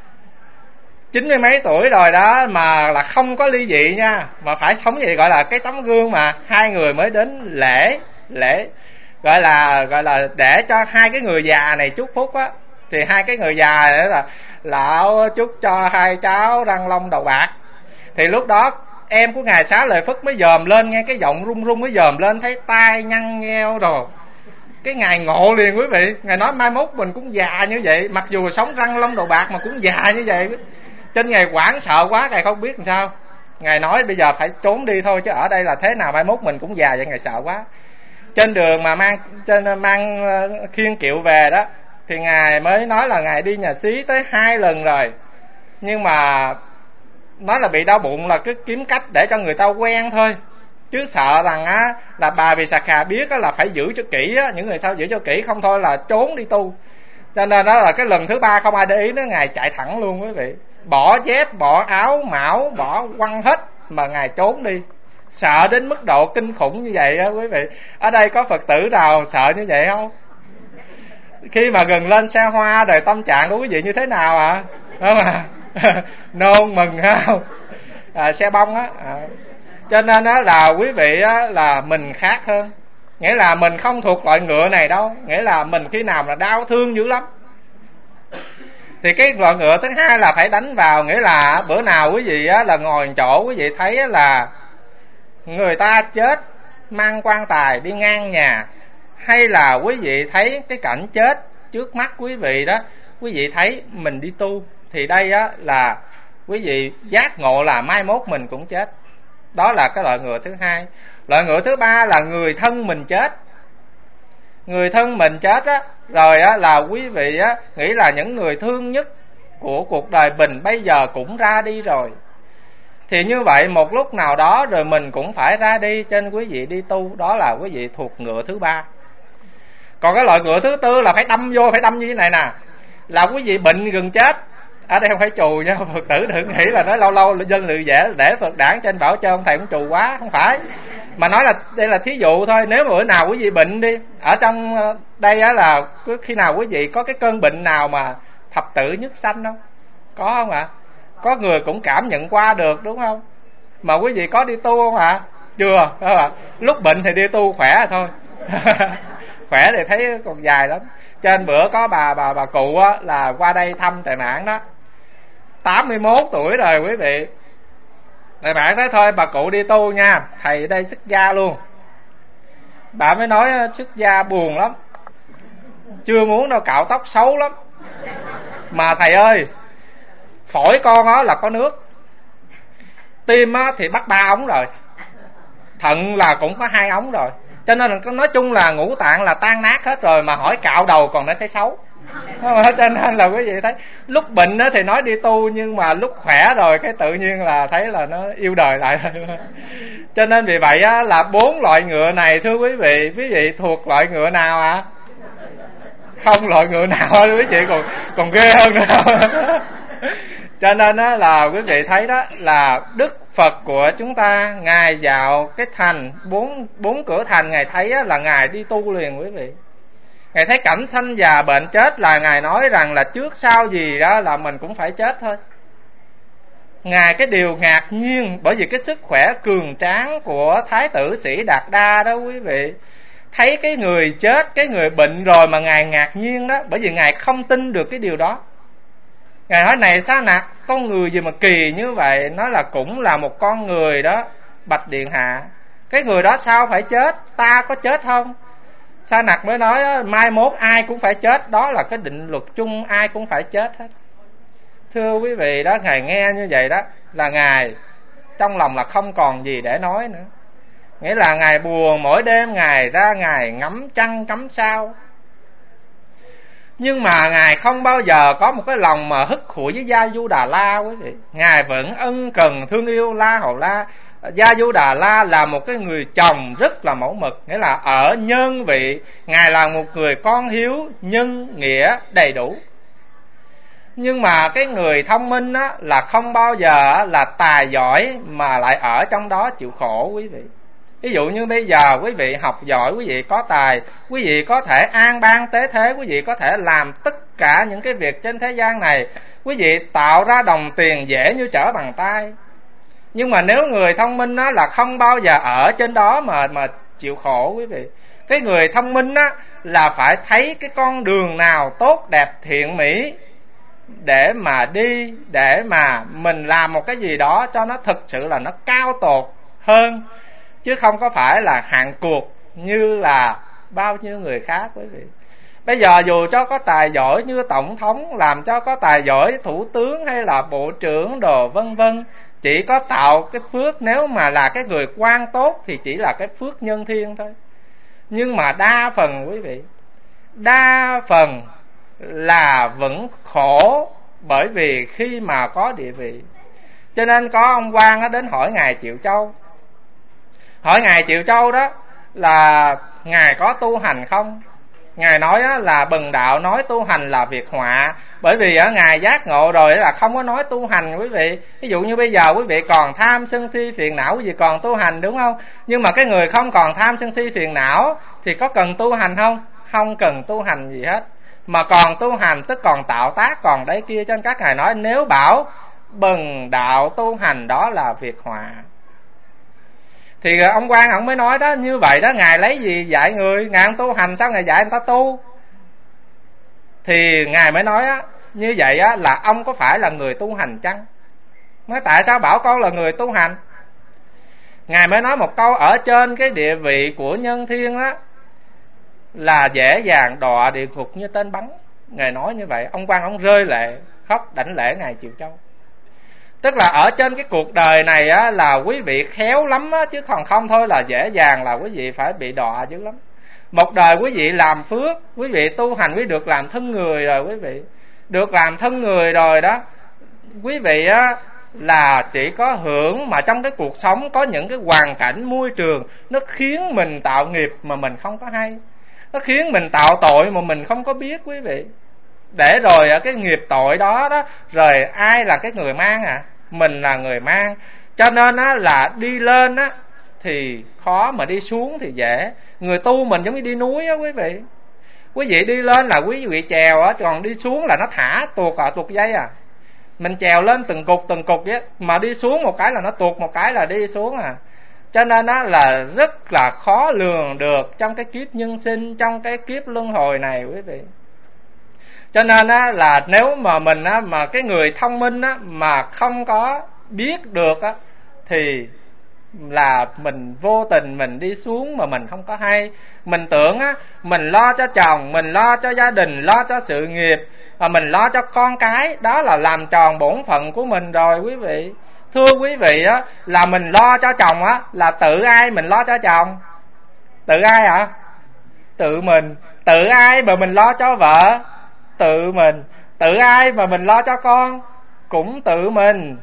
Chín mươi mấy tuổi rồi đó mà là không có ly dị nha, mà phải sống vậy, gọi là cái tấm gương mà hai người mới đến lễ lễ gọi là gọi là để cho hai cái người già này chúc phúc á. Thì hai cái người già đấy là lão chúc cho hai cháu răng long đầu bạc. Thì lúc đó em của Ngài Xá Lợi Phất mới dòm lên, nghe cái giọng run run mới dòm lên, thấy tai nhăn nheo rồi. Cái Ngài ngộ liền quý vị. Ngài nói mai mốt mình cũng già như vậy, mặc dù sống răng long đầu bạc mà cũng già như vậy. Trên Ngài hoảng sợ quá, Ngài không biết làm sao. Ngài nói bây giờ phải trốn đi thôi, chứ ở đây là thế nào mai mốt mình cũng già vậy. Ngài sợ quá. Trên đường mà mang trên mang khiên kiệu về đó, thì Ngài mới nói là Ngài đi nhà xí tới hai lần rồi, nhưng mà nói là bị đau bụng là cứ kiếm cách để cho người ta quen thôi, chứ sợ rằng á là bà Vì Xà Khà biết á là phải giữ cho kỹ á, những người sao giữ cho kỹ, không thôi là trốn đi tu. Cho nên đó là cái lần thứ ba không ai để ý nó, Ngài chạy thẳng luôn quý vị, bỏ dép, bỏ áo mão, bỏ quăng hết mà Ngài trốn đi. Sợ đến mức độ kinh khủng như vậy á quý vị. Ở đây có Phật tử nào sợ như vậy không? Khi mà gần lên xe hoa rồi tâm trạng của quý vị như thế nào ạ? À? Đúng à? Nôn mừng không? À, xe bông á. À. Cho nên đó là quý vị đó là mình khác hơn, nghĩa là mình không thuộc loại ngựa này đâu, nghĩa là mình khi nào là đau thương dữ lắm. Thì cái loại ngựa thứ hai là phải đánh vào, nghĩa là bữa nào quý vị á, là ngồi chỗ quý vị thấy á, là người ta chết mang quan tài đi ngang nhà, hay là quý vị thấy cái cảnh chết trước mắt quý vị đó, quý vị thấy mình đi tu, thì đây á là quý vị giác ngộ là mai mốt mình cũng chết. Đó là cái loại ngựa thứ hai. Loại ngựa thứ ba là người thân mình chết. Người thân mình chết á, rồi á là quý vị á nghĩ là những người thương nhất của cuộc đời mình bây giờ cũng ra đi rồi. Thì như vậy một lúc nào đó rồi mình cũng phải ra đi, trên quý vị đi tu, đó là quý vị thuộc ngựa thứ ba. Còn cái loại ngựa thứ tư là phải đâm vô, phải đâm như thế này nè, là quý vị bệnh gần chết. Ở đây không phải trù nha, Phật tử đừng nghĩ là nói lâu lâu dân lự dễ để Phật đảng trên bảo cho ông thầy cũng trù quá, không phải. Mà nói là đây là thí dụ thôi. Nếu mà bữa nào quý vị bệnh đi, ở trong đây á là khi nào quý vị có cái cơn bệnh nào mà thập tử nhất sanh không? Có không ạ? À? Có người cũng cảm nhận qua được đúng không? Mà quý vị có đi tu không ạ? À? Chưa, không ạ? À? Lúc bệnh thì đi tu khỏe thôi. Khỏe thì thấy còn dài lắm. Trên bữa có bà bà bà cụ á, là qua đây thăm Tài Mãn đó, tám mươi mốt tuổi rồi quý vị. Tài Mãn nói thôi bà cụ đi tu nha, thầy ở đây xuất gia luôn. Bà mới nói xuất gia buồn lắm, chưa muốn đâu, cạo tóc xấu lắm. Mà thầy ơi, phổi con á là có nước, tim á thì bắt ba ống rồi, thận là cũng có hai ống rồi, cho nên là nói chung là ngũ tạng là tan nát hết rồi, mà hỏi cạo đầu còn nó thấy xấu. Cho nên là quý vị thấy lúc bệnh đó thì nói đi tu, nhưng mà lúc khỏe rồi cái tự nhiên là thấy là nó yêu đời lại. Cho nên vì vậy á, là bốn loại ngựa này thưa quý vị, quý vị thuộc loại ngựa nào ạ? À? Không loại ngựa nào quý vị còn còn ghê hơn nữa. Cho nên á, là quý vị thấy đó là Đức Phật của chúng ta, ngài vào cái thành bốn bốn cửa thành, ngài thấy á, là ngài đi tu liền quý vị. Ngài thấy cảnh sanh già bệnh chết là ngài nói rằng là trước sau gì đó là mình cũng phải chết thôi. Ngài cái điều ngạc nhiên bởi vì cái sức khỏe cường tráng của Thái tử Sĩ Đạt Đa đó quý vị, thấy cái người chết, cái người bệnh rồi mà ngài ngạc nhiên đó, bởi vì ngài không tin được cái điều đó. Ngài nói này Sa Nặc, con người gì mà kỳ như vậy? Nói là cũng là một con người đó, bạch điện hạ, cái người đó sao phải chết, ta có chết không? Sa Nặc mới nói mai mốt ai cũng phải chết, đó là cái định luật chung, ai cũng phải chết hết. Thưa quý vị đó, ngài nghe như vậy đó là ngài trong lòng là không còn gì để nói nữa. Nghĩa là ngài buồn, mỗi đêm ngài ra ngài ngắm trăng ngắm sao, nhưng mà ngài không bao giờ có một cái lòng mà hức hủi với Gia Du Đà La quý vị. Ngài vẫn ân cần thương yêu La Hầu La. Gia Du Đà La là một cái người chồng rất là mẫu mực, nghĩa là ở nhân vị ngài là một người con hiếu, nhân nghĩa đầy đủ. Nhưng mà cái người thông minh á, là không bao giờ là tài giỏi mà lại ở trong đó chịu khổ quý vị. Ví dụ như bây giờ quý vị học giỏi, quý vị có tài, quý vị có thể an bang tế thế, quý vị có thể làm tất cả những cái việc trên thế gian này, quý vị tạo ra đồng tiền dễ như trở bàn tay. Nhưng mà nếu người thông minh á, là không bao giờ ở trên đó mà mà chịu khổ quý vị. Cái người thông minh á, là phải thấy cái con đường nào tốt đẹp thiện mỹ để mà đi, để mà mình làm một cái gì đó cho nó thực sự là nó cao tột hơn, chứ không có phải là hạng cuộc như là bao nhiêu người khác quý vị. Bây giờ dù cho có tài giỏi như tổng thống, làm cho có tài giỏi thủ tướng hay là bộ trưởng đồ vân vân, chỉ có tạo cái phước, nếu mà là cái người quan tốt thì chỉ là cái phước nhân thiên thôi. Nhưng mà đa phần quý vị, đa phần là vẫn khổ, bởi vì khi mà có địa vị. Cho nên có ông quan đến hỏi ngài Triệu Châu, hỏi ngài Triệu Châu đó là ngài có tu hành không? Ngài nói là bần đạo nói tu hành là việc họa, bởi vì ngài giác ngộ rồi là không có nói tu hành quý vị. Ví dụ như bây giờ quý vị còn tham sân si phiền não, quý vị còn tu hành đúng không? Nhưng mà cái người không còn tham sân si phiền não thì có cần tu hành không? Không cần tu hành gì hết. Mà còn tu hành tức còn tạo tác, còn đấy kia. Cho nên các ngài nói nếu bảo bần đạo tu hành đó là việc họa. Thì ông quan ông mới nói đó, như vậy đó Ngài lấy gì dạy người? Ngài không tu hành sao Ngài dạy người ta tu? Thì Ngài mới nói á, như vậy á là ông có phải là người tu hành chăng? Nói tại sao bảo con là người tu hành? Ngài mới nói một câu, ở trên cái địa vị của nhân thiên á là dễ dàng đọa địa ngục như tên bắn. Ngài nói như vậy, ông quan ông rơi lệ, khóc đảnh lễ Ngài Triệu Châu. Tức là ở trên cái cuộc đời này á là quý vị khéo lắm á, chứ còn không thôi là dễ dàng là quý vị phải bị đọa dữ lắm. Một đời quý vị làm phước, quý vị tu hành, quý vị được làm thân người rồi, quý vị được làm thân người rồi đó, quý vị á là chỉ có hưởng, mà trong cái cuộc sống có những cái hoàn cảnh môi trường nó khiến mình tạo nghiệp mà mình không có hay, nó khiến mình tạo tội mà mình không có biết quý vị. Để rồi ở cái nghiệp tội đó đó, rồi ai là cái người mang à? Mình là người mang. Cho nên á là đi lên á thì khó, mà đi xuống thì dễ. Người tu mình giống như đi núi á quý vị. Quý vị đi lên là quý vị trèo á, còn đi xuống là nó thả tuột à, tuột dây à. Mình trèo lên từng cục từng cục vậy, mà đi xuống một cái là nó tuột một cái là đi xuống à. Cho nên á là rất là khó lường được trong cái kiếp nhân sinh, trong cái kiếp luân hồi này quý vị. Cho nên á là nếu mà mình á, mà cái người thông minh á mà không có biết được á thì là mình vô tình mình đi xuống mà mình không có hay. Mình tưởng á mình lo cho chồng, mình lo cho gia đình, lo cho sự nghiệp, và mình lo cho con cái, đó là làm tròn bổn phận của mình rồi quý vị. Thưa quý vị á, là mình lo cho chồng á là tự ai mình lo cho chồng? Tự ai ạ? À? Tự mình. Tự ai mà mình lo cho vợ? Tự mình. Tự ai mà mình lo cho con? Cũng tự mình.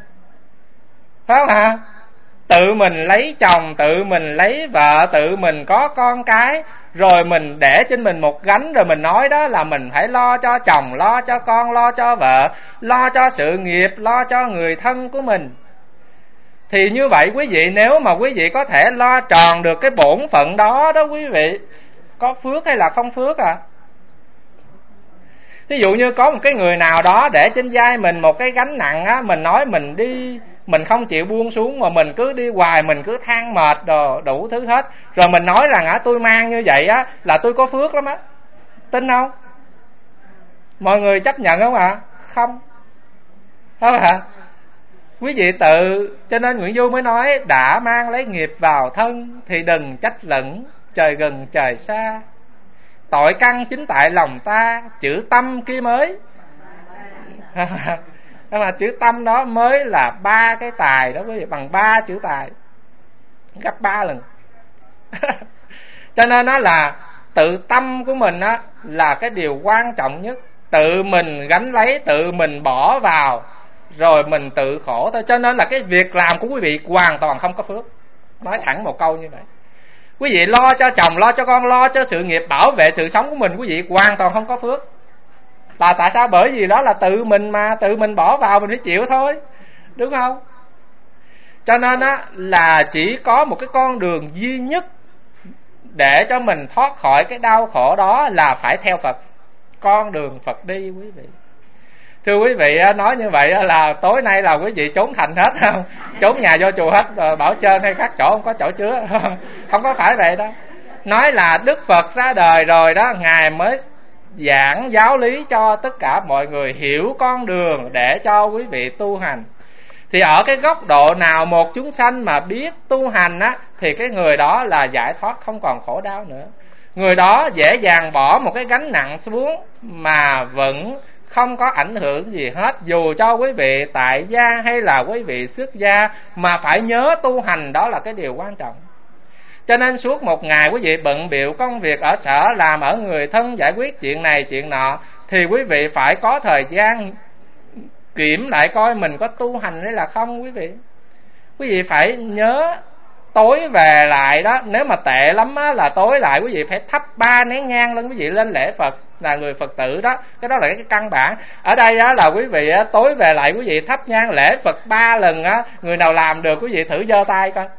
Phải không hả? Tự mình lấy chồng, tự mình lấy vợ, tự mình có con cái, rồi mình để trên mình một gánh, rồi mình nói đó là mình phải lo cho chồng, lo cho con, lo cho vợ, lo cho sự nghiệp, lo cho người thân của mình. Thì như vậy quý vị, nếu mà quý vị có thể lo tròn được cái bổn phận đó đó quý vị, có phước hay là không phước à? Ví dụ như có một cái người nào đó để trên vai mình một cái gánh nặng á, mình nói mình đi, mình không chịu buông xuống mà mình cứ đi hoài, mình cứ than mệt đồ đủ thứ hết, rồi mình nói rằng á tôi mang như vậy á là tôi có phước lắm á. Tin không? Mọi người chấp nhận không ạ? À? Không. Không hả? Quý vị tự, cho nên Nguyễn Du mới nói đã mang lấy nghiệp vào thân thì đừng trách lẫn trời gần trời xa. Tội căn chính tại lòng ta, chữ tâm kia mới. Nhưng mà chữ tâm đó mới là ba cái tài đó quý vị, bằng ba chữ tài, gấp ba lần. Cho nên nó là tự tâm của mình á là cái điều quan trọng nhất. Tự mình gánh lấy, tự mình bỏ vào, rồi mình tự khổ thôi. Cho nên là cái việc làm của quý vị hoàn toàn không có phước. Nói thẳng một câu như vậy. Quý vị lo cho chồng, lo cho con, lo cho sự nghiệp, bảo vệ sự sống của mình, quý vị hoàn toàn không có phước. Là tại sao? Bởi vì đó là tự mình mà, tự mình bỏ vào mình phải chịu thôi, đúng không? Cho nên á là chỉ có một cái con đường duy nhất để cho mình thoát khỏi cái đau khổ đó là phải theo Phật. Con đường Phật đi quý vị. Thưa quý vị, nói như vậy là tối nay là quý vị trốn thành hết không? Trốn nhà vô chùa hết, rồi bảo trơn hay khác chỗ không có chỗ chứa. Không có phải vậy đâu. Nói là Đức Phật ra đời rồi đó, Ngài mới giảng giáo lý cho tất cả mọi người hiểu con đường để cho quý vị tu hành. Thì ở cái góc độ nào một chúng sanh mà biết tu hành á, thì cái người đó là giải thoát, không còn khổ đau nữa. Người đó dễ dàng bỏ một cái gánh nặng xuống mà vẫn không có ảnh hưởng gì hết. Dù cho quý vị tại gia hay là quý vị xuất gia, mà phải nhớ tu hành đó là cái điều quan trọng. Cho nên suốt một ngày quý vị bận bịu công việc ở sở, làm ở người thân, giải quyết chuyện này chuyện nọ, thì quý vị phải có thời gian kiểm lại coi mình có tu hành hay là không quý vị. Quý vị phải nhớ tối về lại đó, nếu mà tệ lắm á, là tối lại quý vị phải thắp ba nén nhang lên quý vị lên lễ Phật, là người Phật tử đó. Cái đó là cái căn bản. Ở đây á, là quý vị á, tối về lại quý vị thắp nhang lễ Phật ba lần á, người nào làm được quý vị thử giơ tay coi.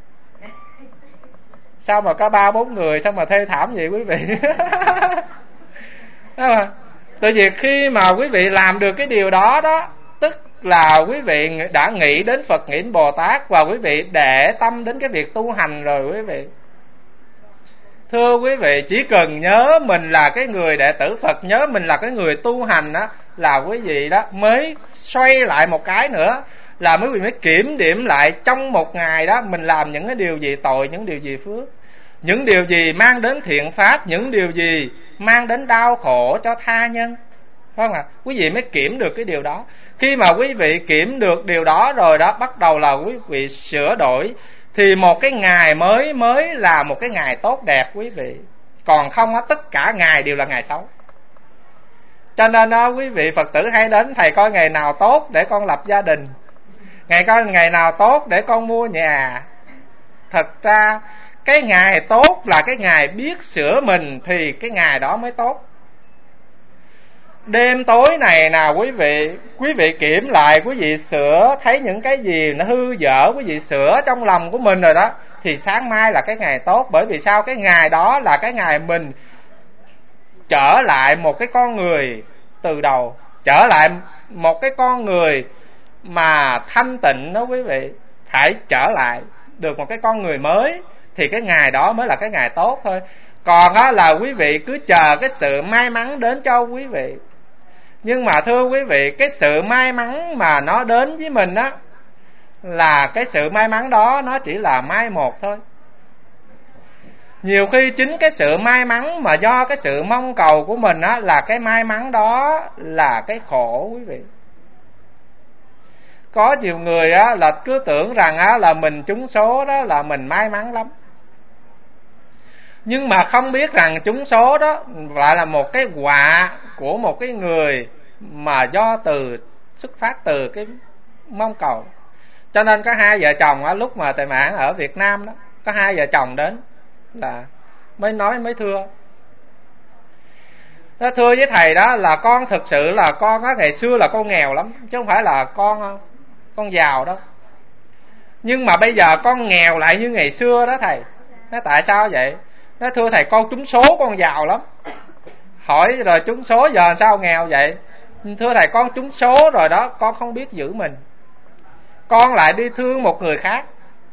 Sao mà có ba bốn người, sao mà thê thảm vậy quý vị? Đúng không? Tại vì khi mà quý vị làm được cái điều đó đó, tức là quý vị đã nghĩ đến Phật, nghĩ đến Bồ Tát, và quý vị để tâm đến cái việc tu hành rồi quý vị. Thưa quý vị, chỉ cần nhớ mình là cái người đệ tử Phật, nhớ mình là cái người tu hành đó, là quý vị đó mới xoay lại một cái nữa, là quý vị mới kiểm điểm lại trong một ngày đó mình làm những cái điều gì tội, những điều gì phước, những điều gì mang đến thiện pháp, những điều gì mang đến đau khổ cho tha nhân, phải không ạ? Quý vị mới kiểm được cái điều đó. Khi mà quý vị kiểm được điều đó rồi đó, bắt đầu là quý vị sửa đổi, thì một cái ngày mới mới là một cái ngày tốt đẹp quý vị. Còn không á, tất cả ngày đều là ngày xấu. Cho nên đó, quý vị Phật tử hay đến thầy coi ngày nào tốt để con lập gia đình, ngày coi ngày nào tốt để con mua nhà. Thật ra cái ngày tốt là cái ngày biết sửa mình, thì cái ngày đó mới tốt. Đêm tối này nào quý vị, quý vị kiểm lại, quý vị sửa thấy những cái gì nó hư dở, quý vị sửa trong lòng của mình rồi đó, thì sáng mai là cái ngày tốt. Bởi vì sao? Cái ngày đó là cái ngày mình trở lại một cái con người từ đầu, trở lại một cái con người mà thanh tịnh đó quý vị. Phải trở lại được một cái con người mới, thì cái ngày đó mới là cái ngày tốt thôi. Còn á là quý vị cứ chờ cái sự may mắn đến cho quý vị. Nhưng mà thưa quý vị, cái sự may mắn mà nó đến với mình á, là cái sự may mắn đó nó chỉ là mai một thôi. Nhiều khi chính cái sự may mắn mà do cái sự mong cầu của mình á, là cái may mắn đó là cái khổ quý vị. Có nhiều người á là cứ tưởng rằng á là mình trúng số đó là mình may mắn lắm, nhưng mà không biết rằng trúng số đó lại là một cái quả của một cái người mà do từ xuất phát từ cái mong cầu. Cho nên có hai vợ chồng á, lúc mà Tề Mãn ở Việt Nam đó, có hai vợ chồng đến là mới nói mới thưa nó thưa với thầy đó là con thực sự là con á, ngày xưa là con nghèo lắm, chứ không phải là con con giàu đâu. Nhưng mà bây giờ con nghèo lại như ngày xưa đó thầy. Nó tại sao vậy? Nó thưa thầy, con trúng số con giàu lắm. Hỏi rồi trúng số giờ sao nghèo vậy? Thưa thầy, con trúng số rồi đó, con không biết giữ mình, con lại đi thương một người khác,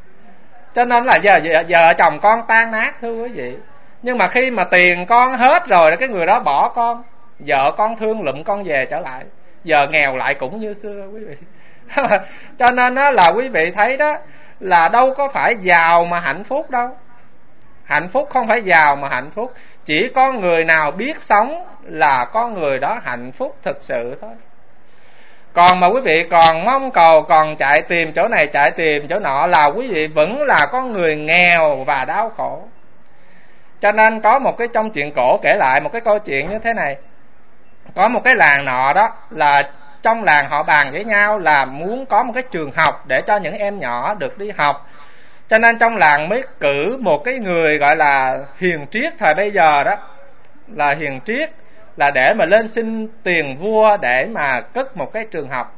cho nên là giờ vợ, vợ chồng con tan nát thưa quý vị. Nhưng mà khi mà tiền con hết rồi, cái người đó bỏ con, vợ con thương lụm con về trở lại, giờ nghèo lại cũng như xưa quý vị. Cho nên đó là quý vị thấy đó, là đâu có phải giàu mà hạnh phúc đâu. Hạnh phúc không phải giàu mà hạnh phúc, chỉ có người nào biết sống là có người đó hạnh phúc thực sự thôi. Còn mà quý vị còn mong cầu, còn chạy tìm chỗ này chạy tìm chỗ nọ, là quý vị vẫn là con người nghèo và đau khổ. Cho nên có một cái trong chuyện cổ kể lại một cái câu chuyện như thế này. Có một cái làng nọ đó, là trong làng họ bàn với nhau là muốn có một cái trường học để cho những em nhỏ được đi học. Cho nên trong làng mới cử một cái người gọi là hiền triết thời bây giờ đó, là hiền triết, là để mà lên xin tiền vua để mà cất một cái trường học.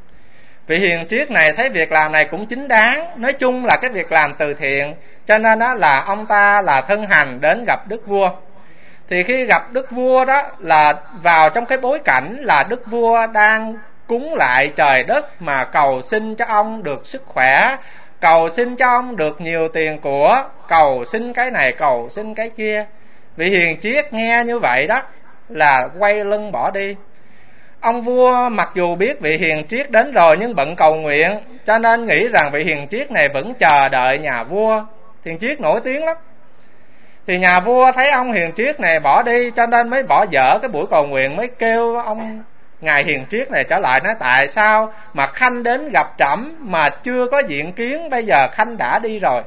Vị hiền triết này thấy việc làm này cũng chính đáng, nói chung là cái việc làm từ thiện, cho nên đó là ông ta là thân hành đến gặp đức vua. Thì khi gặp đức vua đó là vào trong cái bối cảnh là đức vua đang cúng lại trời đất mà cầu xin cho ông được sức khỏe, cầu xin cho ông được nhiều tiền của, cầu xin cái này cầu xin cái kia. Vị hiền triết nghe như vậy đó là quay lưng bỏ đi. Ông vua mặc dù biết vị hiền triết đến rồi nhưng bận cầu nguyện, cho nên nghĩ rằng vị hiền triết này vẫn chờ đợi nhà vua. Hiền triết nổi tiếng lắm. Thì nhà vua thấy ông hiền triết này bỏ đi, cho nên mới bỏ dở cái buổi cầu nguyện, mới kêu ông ngài hiền triết này trở lại, nói tại sao mà khanh đến gặp trẫm mà chưa có diện kiến, bây giờ khanh đã đi rồi.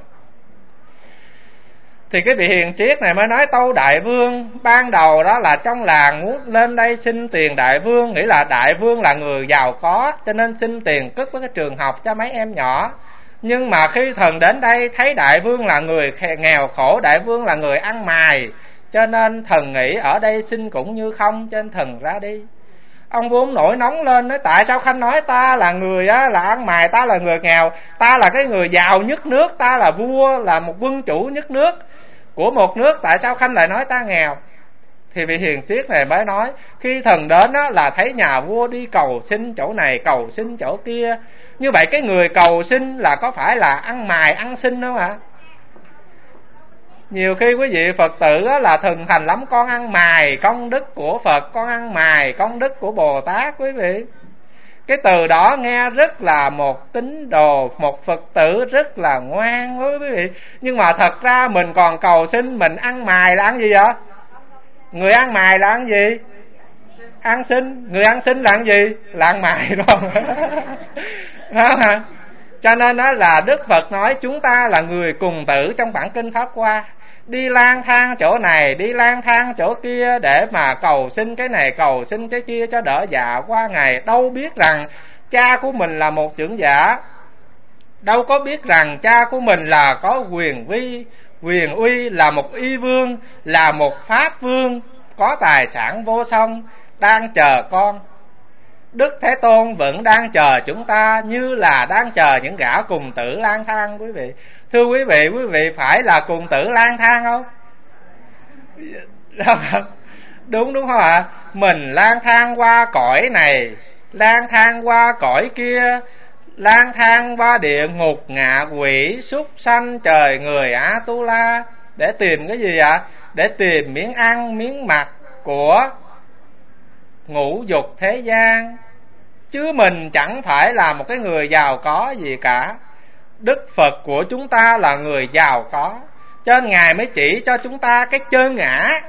Thì cái vị hiền triết này mới nói, tâu đại vương, ban đầu đó là trong làng muốn lên đây xin tiền đại vương, nghĩ là đại vương là người giàu có, cho nên xin tiền cất với cái trường học cho mấy em nhỏ. Nhưng mà khi thần đến đây thấy đại vương là người nghèo khổ, đại vương là người ăn mài, cho nên thần nghĩ ở đây xin cũng như không, cho nên thần ra đi. Ông vua nổi nóng lên, nói tại sao khanh nói ta là người á, là ăn mài, ta là người nghèo, ta là cái người giàu nhất nước, ta là vua, là một quân chủ nhất nước của một nước, tại sao khanh lại nói ta nghèo? Thì vị hiền triết này mới nói, khi thần đến á, là thấy nhà vua đi cầu xin chỗ này, cầu xin chỗ kia. Như vậy cái người cầu xin là có phải là ăn mài ăn xin không ạ? Nhiều khi quý vị Phật tử á, là thường thành lắm, con ăn mài công đức của Phật, con ăn mài công đức của Bồ Tát quý vị. Cái từ đó nghe rất là một tín đồ, một Phật tử rất là ngoan quý vị. Nhưng mà thật ra mình còn cầu xin, mình ăn mài là ăn gì vậy? Người ăn mài là ăn gì? Ăn xin. Người ăn xin là ăn gì? Là ăn mài luôn. Đó hả? Cho nên đó là Đức Phật nói chúng ta là người cùng tử trong bản kinh Pháp Hoa, đi lang thang chỗ này, đi lang thang chỗ kia để mà cầu xin cái này, cầu xin cái kia cho đỡ dạ qua ngày. Đâu biết rằng cha của mình là một trưởng giả, đâu có biết rằng cha của mình là có quyền vi, quyền uy, là một y vương, là một pháp vương, có tài sản vô song, đang chờ con. Đức Thế Tôn vẫn đang chờ chúng ta như là đang chờ những gã cùng tử lang thang quý vị. Thưa quý vị, quý vị phải là cùng tử lang thang không? Đúng đúng không ạ? Mình lang thang qua cõi này, lang thang qua cõi kia, lang thang qua địa ngục, ngạ quỷ, súc sanh, trời người, A Tu La, để tìm cái gì ạ? Để tìm miếng ăn, miếng mặc của ngũ dục thế gian. Chứ mình chẳng phải là một cái người giàu có gì cả. Đức Phật của chúng ta là người giàu có, cho nên Ngài mới chỉ cho chúng ta cái chơn ngã.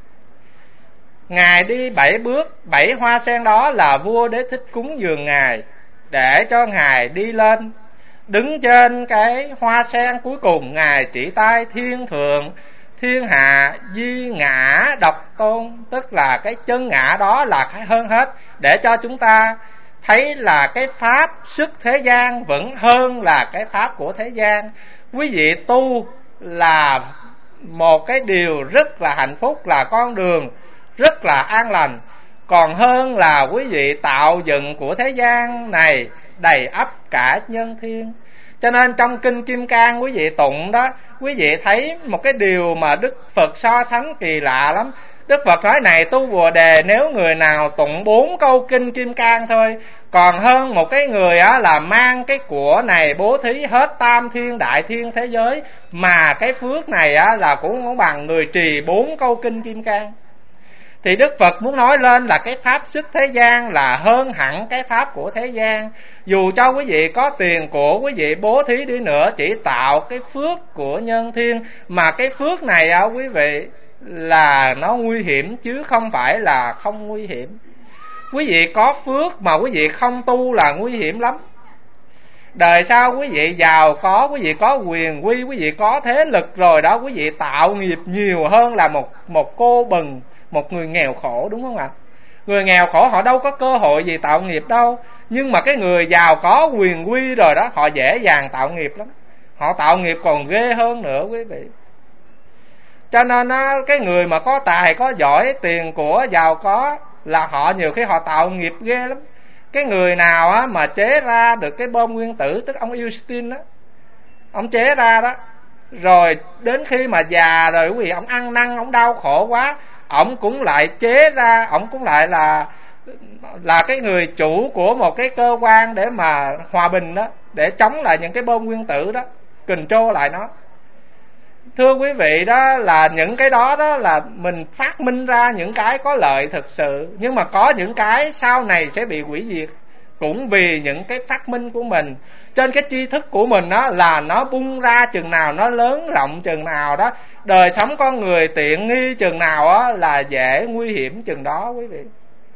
Ngài đi bảy bước, bảy hoa sen đó là vua Đế Thích cúng dường Ngài, để cho Ngài đi lên. Đứng trên cái hoa sen cuối cùng, Ngài chỉ tay thiên thượng, thiên hạ, di ngã, độc tôn. Tức là cái chân ngã đó là hơn hết, để cho chúng ta thấy là cái pháp xuất thế gian vẫn hơn là cái pháp của thế gian. Quý vị tu là một cái điều rất là hạnh phúc, là con đường rất là an lành, còn hơn là quý vị tạo dựng của thế gian này đầy ắp cả nhân thiên. Cho nên trong kinh Kim Cang quý vị tụng đó, quý vị thấy một cái điều mà Đức Phật so sánh kỳ lạ lắm. Đức Phật nói này, tu Bồ Đề nếu người nào tụng bốn câu kinh Kim Cang thôi, còn hơn một cái người á là mang cái của này bố thí hết tam thiên đại thiên thế giới, mà cái phước này á là cũng không bằng người trì bốn câu kinh Kim Cang. Thì Đức Phật muốn nói lên là cái pháp xuất thế gian là hơn hẳn cái pháp của thế gian. Dù cho quý vị có tiền của, quý vị bố thí đi nữa, chỉ tạo cái phước của nhân thiên, mà cái phước này á quý vị là nó nguy hiểm chứ không phải là không nguy hiểm. Quý vị có phước mà quý vị không tu là nguy hiểm lắm. Đời sau quý vị giàu có, quý vị có quyền quy, quý vị có thế lực rồi đó, quý vị tạo nghiệp nhiều hơn là một một cô bần, một người nghèo khổ, đúng không ạ? Người nghèo khổ họ đâu có cơ hội gì tạo nghiệp đâu, nhưng mà cái người giàu có quyền quy rồi đó, họ dễ dàng tạo nghiệp lắm. Họ tạo nghiệp còn ghê hơn nữa quý vị. Cho nên á, cái người mà có tài, có giỏi, tiền của, giàu có là họ nhiều khi họ tạo nghiệp ghê lắm. Cái người nào á mà chế ra được cái bom nguyên tử, tức ông Einstein đó, ông chế ra đó, rồi đến khi mà già rồi quý vị, ông ăn năn, ông đau khổ quá, ông cũng lại chế ra, ông cũng lại là là cái người chủ của một cái cơ quan để mà hòa bình đó, để chống lại những cái bom nguyên tử đó, control lại nó. Thưa quý vị, đó là những cái đó đó là mình phát minh ra những cái có lợi thực sự, nhưng mà có những cái sau này sẽ bị hủy diệt cũng vì những cái phát minh của mình. Trên cái tri thức của mình đó là nó bung ra chừng nào, nó lớn rộng chừng nào đó, đời sống con người tiện nghi chừng nào đó, là dễ nguy hiểm chừng đó quý vị.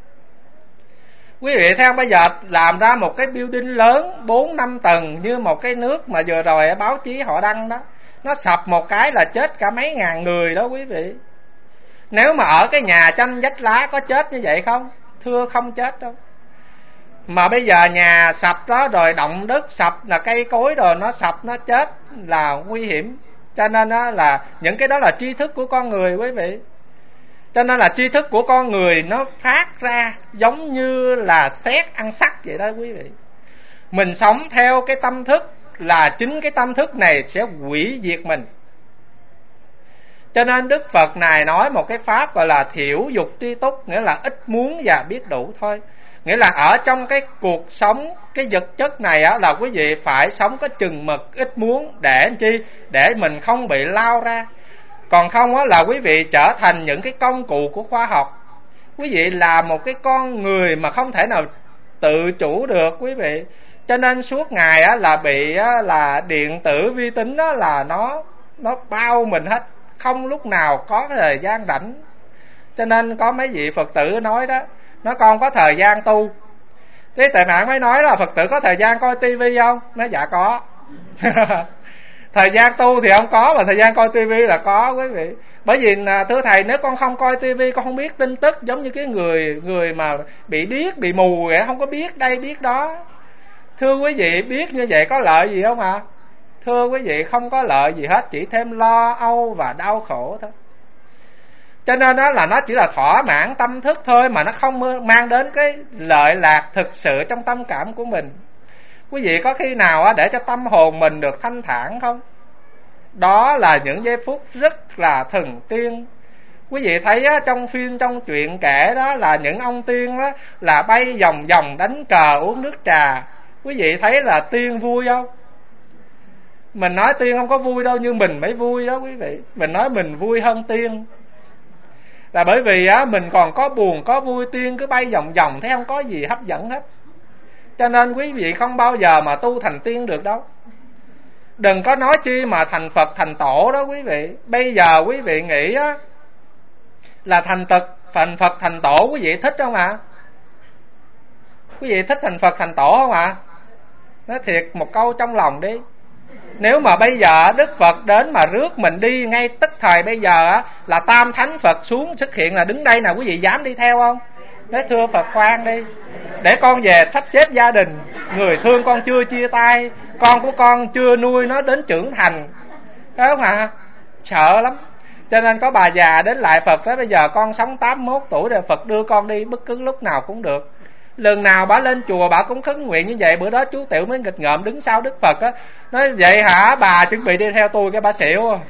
Quý vị theo bây giờ làm ra một cái building lớn bốn năm tầng như một cái nước mà vừa rồi ở báo chí họ đăng đó, nó sập một cái là chết cả mấy ngàn người đó quý vị. Nếu mà ở cái nhà tranh vách lá có chết như vậy không? Thưa không chết đâu. Mà bây giờ nhà sập đó, rồi động đất sập là cây cối rồi nó sập nó chết là nguy hiểm. Cho nên đó là những cái đó là tri thức của con người quý vị. Cho nên là tri thức của con người nó phát ra giống như là sét ăn sắt vậy đó quý vị. Mình sống theo cái tâm thức là chính cái tâm thức này sẽ hủy diệt mình. Cho nên Đức Phật này nói một cái pháp gọi là thiểu dục tri túc, nghĩa là ít muốn và biết đủ thôi. Nghĩa là ở trong cái cuộc sống, cái vật chất này á, là quý vị phải sống có chừng mực, ít muốn, để làm chi? Để mình không bị lao ra. Còn không á, là quý vị trở thành những cái công cụ của khoa học. Quý vị là một cái con người mà không thể nào tự chủ được quý vị. Cho nên suốt ngày á, là bị á, là điện tử vi tính đó, là nó nó bao mình hết, không lúc nào có thời gian rảnh. Cho nên có mấy vị Phật tử nói đó, nói con có thời gian tu. Thế Tệ Nạn mới nói là Phật tử có thời gian coi tivi không? Nói dạ có. Thời gian tu thì không có, mà thời gian coi tivi là có quý vị. Bởi vì thưa thầy, nếu con không coi tivi, con không biết tin tức, giống như cái người người mà bị điếc, bị mù vậy, không có biết đây biết đó. Thưa quý vị, biết như vậy có lợi gì không ạ? À? Thưa quý vị, không có lợi gì hết, chỉ thêm lo âu và đau khổ thôi. Cho nên đó là nó chỉ là thỏa mãn tâm thức thôi, mà nó không mang đến cái lợi lạc thực sự trong tâm cảm của mình. Quý vị có khi nào để cho tâm hồn mình được thanh thản không? Đó là những giây phút rất là thần tiên. Quý vị thấy á, trong phim, trong chuyện kể đó, là những ông tiên đó là bay vòng vòng đánh cờ uống nước trà. Quý vị thấy là tiên vui không? Mình nói tiên không có vui đâu, nhưng mình mới vui đó quý vị. Mình nói mình vui hơn tiên, là bởi vì á, mình còn có buồn có vui, tiên cứ bay vòng vòng thấy không có gì hấp dẫn hết. Cho nên quý vị không bao giờ mà tu thành tiên được đâu. Đừng có nói chi mà thành Phật thành Tổ đó quý vị. Bây giờ quý vị nghĩ á, là thành Phật, thành Phật thành Tổ, quý vị thích không ạ? À? Quý vị thích thành Phật thành Tổ không ạ? À? Nói thiệt một câu trong lòng đi. Nếu mà bây giờ Đức Phật đến mà rước mình đi ngay tức thời bây giờ á, là Tam Thánh Phật xuống xuất hiện là đứng đây, nào quý vị dám đi theo không? Nói thưa Phật khoan đi, để con về sắp xếp gia đình, người thương con chưa chia tay, con của con chưa nuôi nó đến trưởng thành, phải không ạ? Sợ lắm. Cho nên có bà già đến lại Phật nói bây giờ con sống tám mươi mốt tuổi rồi, Phật đưa con đi bất cứ lúc nào cũng được. Lần nào bà lên chùa bà cũng khấn nguyện như vậy. Bữa đó chú Tiểu mới nghịch ngợm đứng sau Đức Phật á, nói vậy hả bà chuẩn bị đi theo tôi, cái bà xỉu.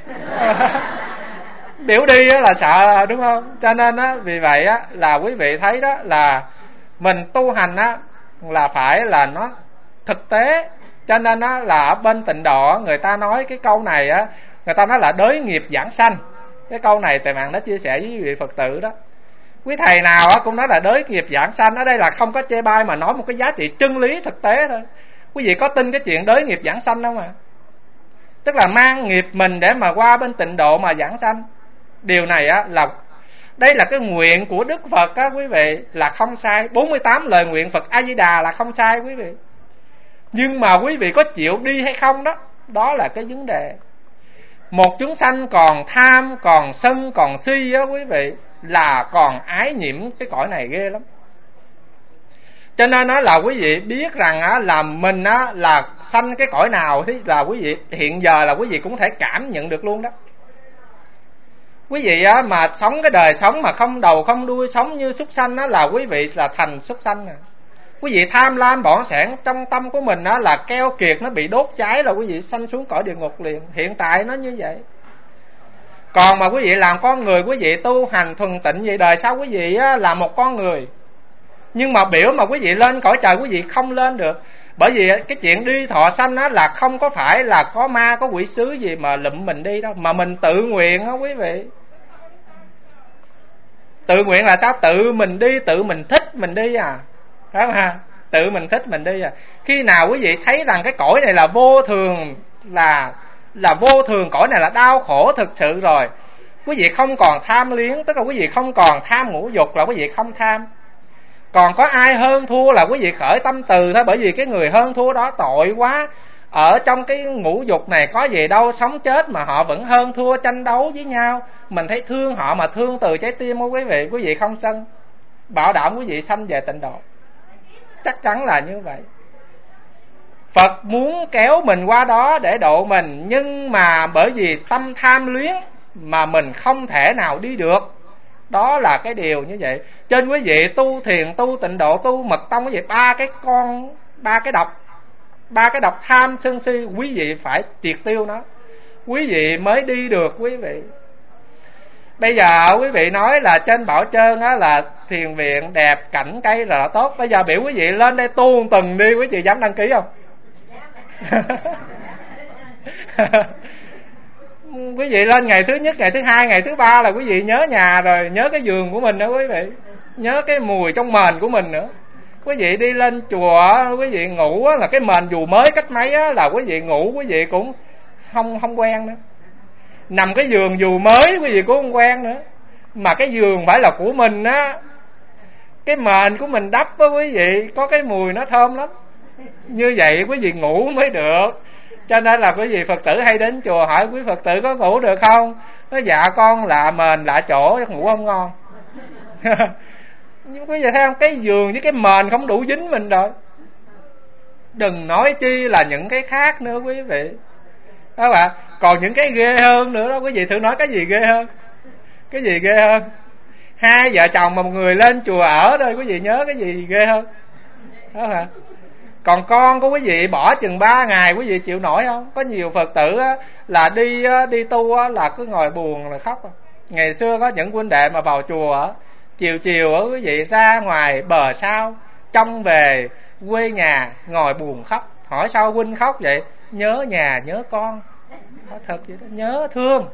Biểu đi á là sợ, đúng không? Cho nên á, vì vậy á là quý vị thấy đó, là mình tu hành á là phải là nó thực tế. Cho nên á là ở bên Tịnh Độ người ta nói cái câu này á, người ta nói là đới nghiệp giảng sanh. Cái câu này Tề Mạng đã chia sẻ với quý vị Phật tử đó. Quý thầy nào á cũng nói là đới nghiệp giảng sanh. Ở đây là không có chê bai mà nói một cái giá trị chân lý thực tế thôi. Quý vị có tin cái chuyện đới nghiệp giảng sanh không ạ? À? Tức là mang nghiệp mình để mà qua bên Tịnh Độ mà giảng sanh. Điều này á là đây là cái nguyện của Đức Phật á quý vị, là không sai. bốn mươi tám lời nguyện Phật A Di Đà là không sai quý vị. Nhưng mà quý vị có chịu đi hay không đó, đó là cái vấn đề. Một chúng sanh còn tham, còn sân, còn si á quý vị, là còn ái nhiễm cái cõi này ghê lắm. Cho nên á là quý vị biết rằng á là mình á là sanh cái cõi nào thì là quý vị hiện giờ là quý vị cũng thể cảm nhận được luôn đó. Quý vị á mà sống cái đời sống mà không đầu không đuôi, sống như súc sanh á, là quý vị là thành súc sanh nè. Quý vị tham lam bỏng sẻn trong tâm của mình á, là keo kiệt nó bị đốt cháy là quý vị sanh xuống cõi địa ngục liền. Hiện tại nó như vậy. Còn mà quý vị làm con người, quý vị tu hành thuần tịnh vậy, đời sau quý vị á, là một con người. Nhưng mà biểu mà quý vị lên cõi trời quý vị không lên được. Bởi vì cái chuyện đi thọ sanh á là không có phải là có ma có quỷ sứ gì mà lụm mình đi đâu, mà mình tự nguyện á quý vị. Tự nguyện là sao? Tự mình đi, tự mình thích mình đi à, phải không ha? Tự mình thích mình đi à. Khi nào quý vị thấy rằng cái cõi này là vô thường, là là vô thường, cõi này là đau khổ thực sự rồi, quý vị không còn tham liếng, tức là quý vị không còn tham ngũ dục, là quý vị không tham. Còn có ai hơn thua là quý vị khởi tâm từ thôi. Bởi vì cái người hơn thua đó tội quá. Ở trong cái ngũ dục này có gì đâu sống chết mà họ vẫn hơn thua tranh đấu với nhau. Mình thấy thương họ mà thương từ trái tim của quý vị, quý vị không sân, bảo đảm quý vị sanh về Tịnh Độ. Chắc chắn là như vậy. Phật muốn kéo mình qua đó để độ mình, nhưng mà bởi vì tâm tham luyến mà mình không thể nào đi được. Đó là cái điều như vậy. Trên quý vị tu thiền, tu Tịnh Độ, tu mật tông, quý vị ba cái con, ba cái độc, ba cái độc tham sân si, quý vị phải triệt tiêu nó, quý vị mới đi được quý vị. Bây giờ quý vị nói là trên Bảo Trơn á là thiền viện đẹp, cảnh cây là tốt. Bây giờ biểu quý vị lên đây tu từng đi, quý vị dám đăng ký không? Quý vị lên ngày thứ nhất, ngày thứ hai, ngày thứ ba là quý vị nhớ nhà rồi, nhớ cái giường của mình nữa quý vị, nhớ cái mùi trong mền của mình nữa. Quý vị đi lên chùa, quý vị ngủ là cái mền dù mới cách mấy á, là quý vị ngủ quý vị cũng không không quen nữa. Nằm cái giường dù mới quý vị cũng không quen nữa. Mà cái giường phải là của mình á, cái mền của mình đắp á quý vị, có cái mùi nó thơm lắm. Như vậy quý vị ngủ mới được. Cho nên là quý vị Phật tử hay đến chùa hỏi quý Phật tử có ngủ được không? Nói dạ con lạ mền lạ chỗ ngủ không ngon. Nhưng quý vị thấy không, cái giường với cái mền không đủ dính mình rồi, đừng nói chi là những cái khác nữa quý vị. Đó bạn, còn những cái ghê hơn nữa đó, quý vị thử nói cái gì ghê hơn? Cái gì ghê hơn? Hai vợ chồng mà một người lên chùa ở thôi, quý vị nhớ cái gì ghê hơn? Đó hả? Còn con của quý vị bỏ chừng ba ngày quý vị chịu nổi không? Có nhiều Phật tử á, là đi đi tu á, là cứ ngồi buồn là khóc. Ngày xưa có những huynh đệ mà vào chùa á, chiều chiều á quý vị ra ngoài bờ sao trông về quê nhà ngồi buồn khóc. Hỏi sao huynh khóc vậy? Nhớ nhà nhớ con. Nói thật vậy đó, nhớ thương.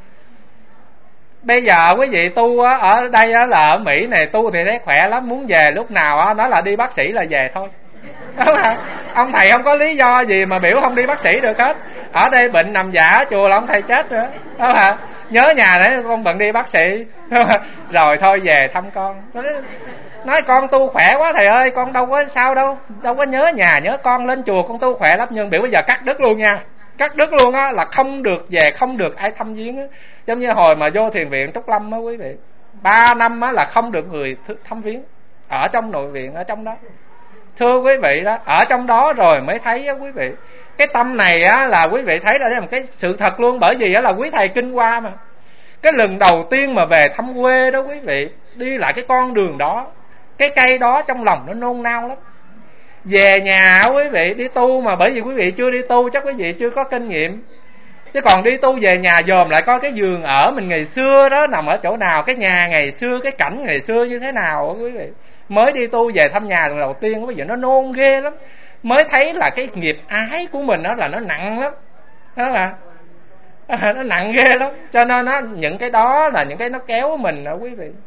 Bây giờ quý vị tu á, ở đây á, là ở Mỹ này tu thì thấy khỏe lắm, muốn về lúc nào á, nói là đi bác sĩ là về thôi. Đúng không? Ông thầy không có lý do gì mà biểu không đi bác sĩ được hết. Ở đây bệnh nằm giả chùa là ông thầy chết nữa. Đúng không? Nhớ nhà đấy con bận đi bác sĩ. Rồi thôi về thăm con. Nói con tu khỏe quá thầy ơi, con đâu có sao đâu, đâu có nhớ nhà nhớ con, lên chùa con tu khỏe lắm. Nhưng biểu bây giờ cắt đứt luôn nha, cắt đứt luôn á, là không được về, không được ai thăm viếng á. Giống như hồi mà vô thiền viện Trúc Lâm á quý vị, ba năm á là không được người thăm viếng ở trong nội viện, ở trong đó. Thưa quý vị đó, ở trong đó rồi mới thấy á quý vị, cái tâm này á là quý vị thấy là một cái sự thật luôn. Bởi vì á là quý thầy kinh qua mà, cái lần đầu tiên mà về thăm quê đó quý vị, đi lại cái con đường đó, cái cây đó trong lòng nó nôn nao lắm. Về nhà quý vị đi tu, mà bởi vì quý vị chưa đi tu chắc quý vị chưa có kinh nghiệm. Chứ còn đi tu về nhà dòm lại coi cái giường ở mình ngày xưa đó nằm ở chỗ nào, cái nhà ngày xưa, cái cảnh ngày xưa như thế nào quý vị. Mới đi tu về thăm nhà lần đầu tiên quý vị, nó nôn ghê lắm. Mới thấy là cái nghiệp ái của mình đó là nó nặng lắm. Đó là à, nó nặng ghê lắm. Cho nên nó, những cái đó là những cái nó kéo mình đó quý vị.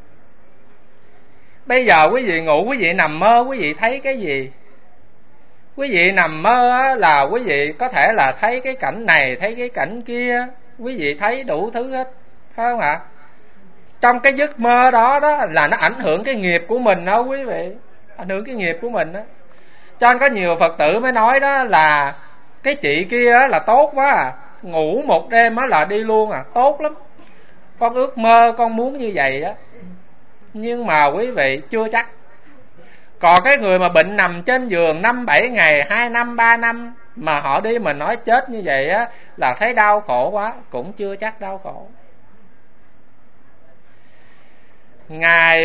Bây giờ quý vị ngủ, quý vị nằm mơ, quý vị thấy cái gì? Quý vị nằm mơ á, là quý vị có thể là thấy cái cảnh này, thấy cái cảnh kia, quý vị thấy đủ thứ hết, phải không ạ? Trong cái giấc mơ đó đó là nó ảnh hưởng cái nghiệp của mình đó quý vị, ảnh hưởng cái nghiệp của mình đó. Cho nên có nhiều Phật tử mới nói đó là cái chị kia á, là tốt quá à, ngủ một đêm á là đi luôn à, tốt lắm. Con ước mơ, con muốn như vậy á. Nhưng mà quý vị chưa chắc. Còn cái người mà bệnh nằm trên giường năm bảy ngày, hai năm, ba năm mà họ đi mình nói chết như vậy á là thấy đau khổ quá, cũng chưa chắc đau khổ. Ngài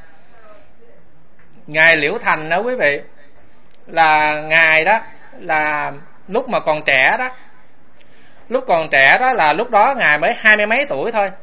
Ngài Liễu Thành đó quý vị, là ngài đó là lúc mà còn trẻ đó, lúc còn trẻ đó là lúc đó ngài mới hai mươi mấy tuổi thôi.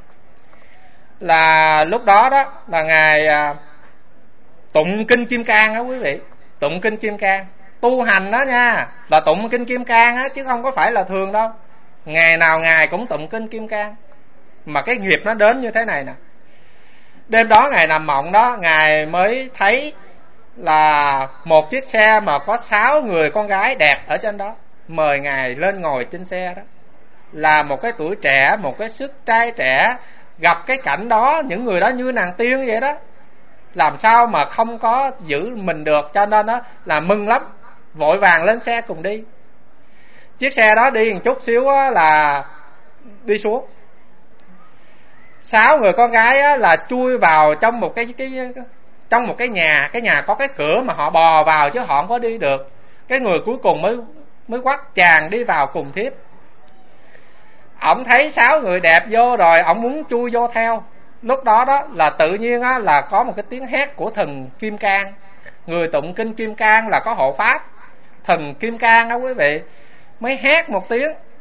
Là lúc đó đó là ngài tụng kinh Kim Cang đó quý vị, tụng kinh Kim Cang, tu hành đó nha, là tụng kinh Kim Cang á, chứ không có phải là thường đâu. Ngày nào ngài cũng tụng kinh Kim Cang, mà cái nghiệp nó đến như thế này nè. Đêm đó ngài nằm mộng đó, ngài mới thấy là một chiếc xe mà có sáu người con gái đẹp ở trên đó, mời ngài lên ngồi trên xe đó. Là một cái tuổi trẻ, một cái sức trai trẻ, gặp cái cảnh đó, những người đó như nàng tiên vậy đó, làm sao mà không có giữ mình được. Cho nên đó là mừng lắm, vội vàng lên xe cùng đi. Chiếc xe đó đi một chút xíu á, là đi xuống. Sáu người con gái á, là chui vào trong một cái, cái trong một cái nhà, cái nhà có cái cửa mà họ bò vào chứ họ không có đi được. Cái người cuối cùng mới mới quắt chàng đi vào cùng thiếp. Ổng thấy sáu người đẹp vô rồi, ổng muốn chui vô theo. Lúc đó đó là tự nhiên á, là có một cái tiếng hét của thần Kim Cang. Người tụng kinh Kim Cang là có hộ pháp, thần Kim Cang đó quý vị, mới hét một tiếng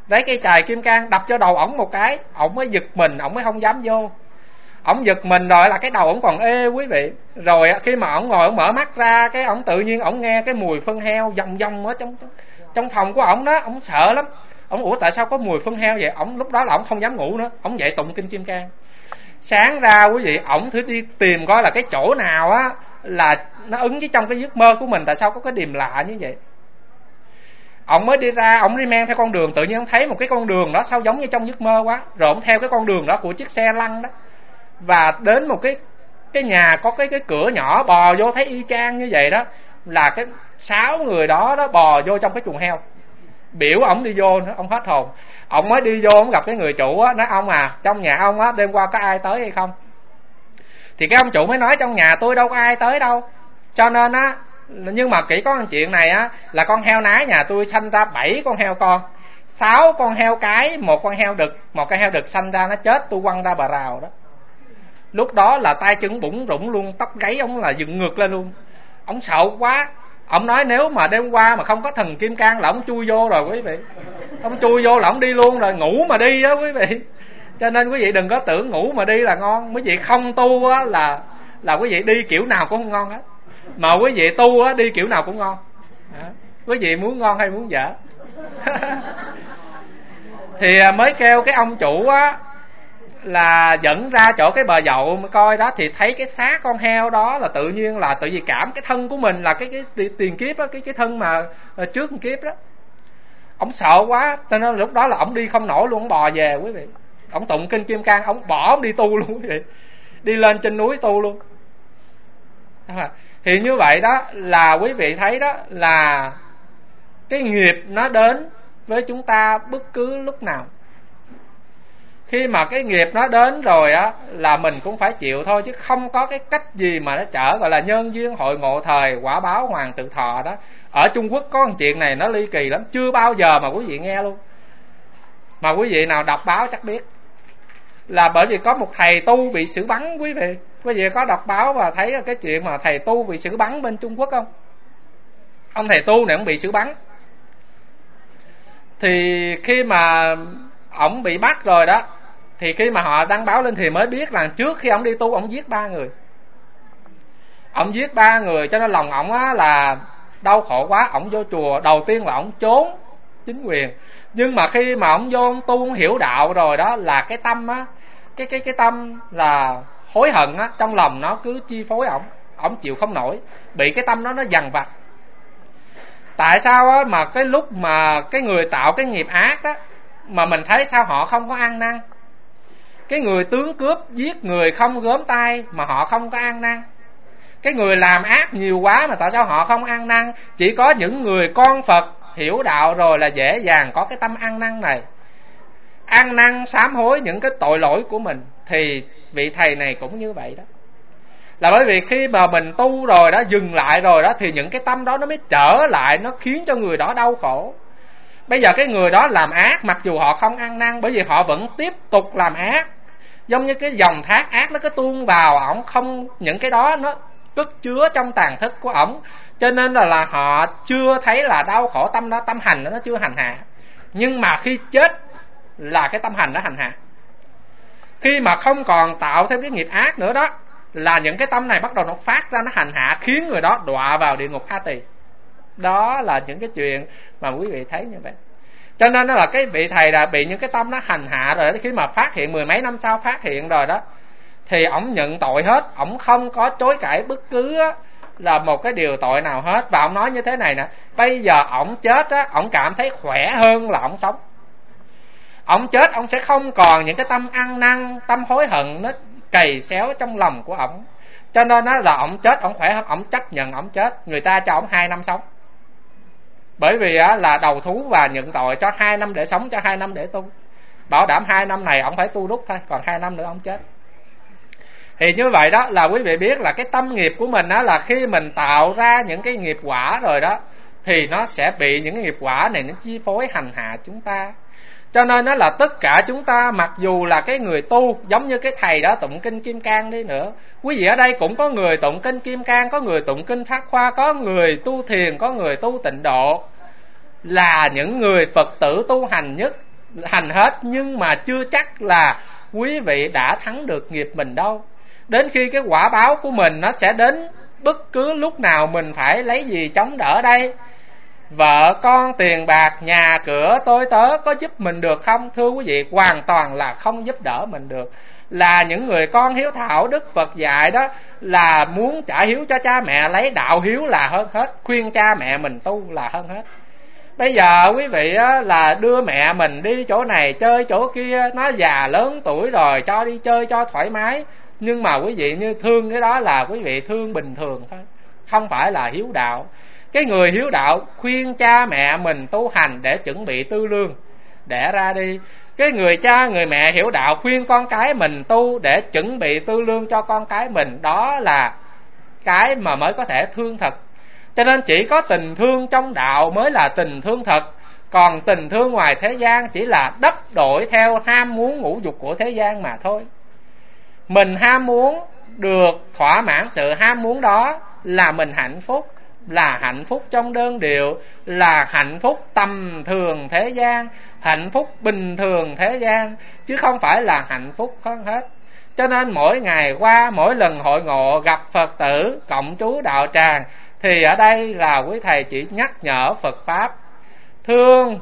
lấy cây chày kim cang đập cho đầu ổng một cái, ổng mới giật mình, ổng mới không dám vô. Ổng giật mình rồi là cái đầu ổng còn ê quý vị. Rồi khi mà ổng ngồi ổng mở mắt ra, cái ổng tự nhiên ổng nghe cái mùi phân heo vòng vòng ở trong trong phòng của ổng đó, ổng sợ lắm. Ổng ủa tại sao có mùi phân heo vậy? Ổng lúc đó là ổng không dám ngủ nữa, ổng dậy tụng kinh kim cang. Sáng ra quý vị, ổng thử đi tìm coi là cái chỗ nào á là nó ứng với trong cái giấc mơ của mình, tại sao có cái điềm lạ như vậy. Ổng mới đi ra, ổng đi men theo con đường, tự nhiên ổng thấy một cái con đường đó sao giống như trong giấc mơ quá. Rồi ổng theo cái con đường đó của chiếc xe lăn đó, và đến một cái cái nhà có cái cái cửa nhỏ, bò vô thấy y chang như vậy đó, là cái sáu người đó đó bò vô trong cái chuồng heo. Biểu ổng đi vô nữa, ông hết hồn. Ông mới đi vô, ông gặp cái người chủ á, nói ông à, trong nhà ông á đêm qua có ai tới hay không? Thì cái ông chủ mới nói trong nhà tôi đâu có ai tới đâu. Cho nên á, nhưng mà kỹ có một chuyện này á, là con heo nái nhà tôi sanh ra bảy con heo con, sáu con heo cái, một con heo đực. Một con heo đực sanh ra nó chết, tôi quăng ra bờ rào đó. Lúc đó là tay chân bủng rủng luôn, tóc gáy ông là dựng ngược lên luôn. Ông sợ quá. Ông nói nếu mà đêm qua mà không có thần kim cang là ông chui vô rồi quý vị. Ông chui vô là ông đi luôn rồi, ngủ mà đi đó quý vị. Cho nên quý vị đừng có tưởng ngủ mà đi là ngon. Quý vị không tu á là là quý vị đi kiểu nào cũng không ngon hết. Mà quý vị tu á đi kiểu nào cũng ngon. Đó. Quý vị muốn ngon hay muốn dở? Thì mới kêu cái ông chủ á là dẫn ra chỗ cái bờ dậu mà coi đó, thì thấy cái xác con heo đó là tự nhiên là tự vì cảm cái thân của mình là cái cái tiền kiếp á, cái cái thân mà trước kiếp đó. Ông sợ quá, cho nên lúc đó là ông đi không nổi luôn, ông bò về quý vị. Ông tụng kinh kim cang, ông bỏ ông đi tu luôn quý vị, đi lên trên núi tu luôn. Thì như vậy đó là quý vị thấy đó là cái nghiệp nó đến với chúng ta bất cứ lúc nào. Khi mà cái nghiệp nó đến rồi á là mình cũng phải chịu thôi, chứ không có cái cách gì mà nó trở, gọi là nhân duyên hội ngộ thời, quả báo hoàng tự thọ đó. Ở Trung Quốc có một chuyện này nó ly kỳ lắm, chưa bao giờ mà quý vị nghe luôn. Mà quý vị nào đọc báo chắc biết. Là bởi vì có một thầy tu bị xử bắn quý vị. Quý vị có đọc báo và thấy cái chuyện mà thầy tu bị xử bắn bên Trung Quốc không? Ông thầy tu này ông bị xử bắn. Thì khi mà ổng bị bắt rồi đó, thì khi mà họ đăng báo lên thì mới biết là trước khi ổng đi tu ổng giết ba người. Ổng giết ba người cho nên lòng ổng á là đau khổ quá. Ổng vô chùa, đầu tiên là ổng trốn chính quyền. Nhưng mà khi mà ổng vô ổng tu, ổng hiểu đạo rồi đó, là cái tâm á, cái cái cái tâm là hối hận á, trong lòng nó cứ chi phối ổng. Ổng chịu không nổi, bị cái tâm đó nó dằn vặt. Tại sao á mà cái lúc mà cái người tạo cái nghiệp ác á, mà mình thấy sao họ không có ăn năn? Cái người tướng cướp giết người không gớm tay mà họ không có ăn năn. Cái người làm ác nhiều quá mà tại sao họ không ăn năn? Chỉ có những người con Phật hiểu đạo rồi là dễ dàng có cái tâm ăn năn này, ăn năn sám hối những cái tội lỗi của mình. Thì vị thầy này cũng như vậy đó. Là bởi vì khi mà mình tu rồi đó, dừng lại rồi đó, thì những cái tâm đó nó mới trở lại, nó khiến cho người đó đau khổ. Bây giờ cái người đó làm ác, mặc dù họ không ăn năn, bởi vì họ vẫn tiếp tục làm ác. Giống như cái dòng thác ác nó cứ tuôn vào ổng, không, những cái đó nó cất chứa trong tàn thức của ổng. Cho nên là, là họ chưa thấy là đau khổ, tâm đó, tâm hành đó nó chưa hành hạ. Nhưng mà khi chết là cái tâm hành nó hành hạ. Khi mà không còn tạo thêm cái nghiệp ác nữa đó, là những cái tâm này bắt đầu nó phát ra, nó hành hạ, khiến người đó đọa vào địa ngục A Tỳ. Đó là những cái chuyện mà quý vị thấy như vậy. Cho nên đó là cái vị thầy đã bị những cái tâm nó hành hạ rồi đó. Khi mà phát hiện, mười mấy năm sau phát hiện rồi đó, thì ổng nhận tội hết. Ổng không có chối cãi bất cứ là một cái điều tội nào hết. Và ổng nói như thế này nè, bây giờ ổng chết á, ổng cảm thấy khỏe hơn là ổng sống. Ổng chết, ổng sẽ không còn những cái tâm ăn năn, tâm hối hận nó cày xéo trong lòng của ổng. Cho nên đó là ổng chết, ổng khỏe hơn. Ổng chấp nhận ổng chết. Người ta cho ổng hai năm sống, bởi vì á, là đầu thú và nhận tội, cho hai năm để sống, cho hai năm để tu. Bảo đảm hai năm này ổng phải tu đúc thôi, còn hai năm nữa ổng chết. Thì như vậy đó là quý vị biết là cái tâm nghiệp của mình á, là khi mình tạo ra những cái nghiệp quả rồi đó, thì nó sẽ bị những cái nghiệp quả này nó chi phối hành hạ chúng ta. Cho nên đó là tất cả chúng ta, mặc dù là cái người tu, giống như cái thầy đó tụng kinh Kim Cang đi nữa, quý vị ở đây cũng có người tụng kinh Kim Cang, có người tụng kinh Pháp Hoa, có người tu thiền, có người tu tịnh độ, là những người Phật tử tu hành nhất. hành hết, nhưng mà chưa chắc là quý vị đã thắng được nghiệp mình đâu. Đến khi cái quả báo của mình nó sẽ đến bất cứ lúc nào, mình phải lấy gì chống đỡ đây? Vợ con, tiền bạc, nhà cửa, tôi tớ có giúp mình được không? Thưa quý vị, hoàn toàn là không giúp đỡ mình được. Là những người con hiếu thảo, Đức Phật dạy đó là muốn trả hiếu cho cha mẹ, lấy đạo hiếu là hơn hết, khuyên cha mẹ mình tu là hơn hết. Bây giờ quý vị á, là đưa mẹ mình đi chỗ này chơi chỗ kia, nó già lớn tuổi rồi, cho đi chơi cho thoải mái, nhưng mà quý vị như thương cái đó là quý vị thương bình thường thôi, không phải là hiếu đạo. Cái người hiếu đạo khuyên cha mẹ mình tu hành để chuẩn bị tư lương để ra đi. Cái người cha người mẹ hiểu đạo khuyên con cái mình tu để chuẩn bị tư lương cho con cái mình, đó là cái mà mới có thể thương thật. Cho nên chỉ có tình thương trong đạo mới là tình thương thật, còn tình thương ngoài thế gian chỉ là đắp đổi theo ham muốn ngũ dục của thế gian mà thôi. Mình ham muốn được thỏa mãn sự ham muốn đó là mình hạnh phúc, là hạnh phúc trong đơn điệu, là hạnh phúc tầm thường thế gian, hạnh phúc bình thường thế gian, chứ không phải là hạnh phúc hơn hết. Cho nên mỗi ngày qua, mỗi lần hội ngộ gặp Phật tử cộng trú đạo tràng, thì ở đây là quý thầy chỉ nhắc nhở Phật Pháp, thương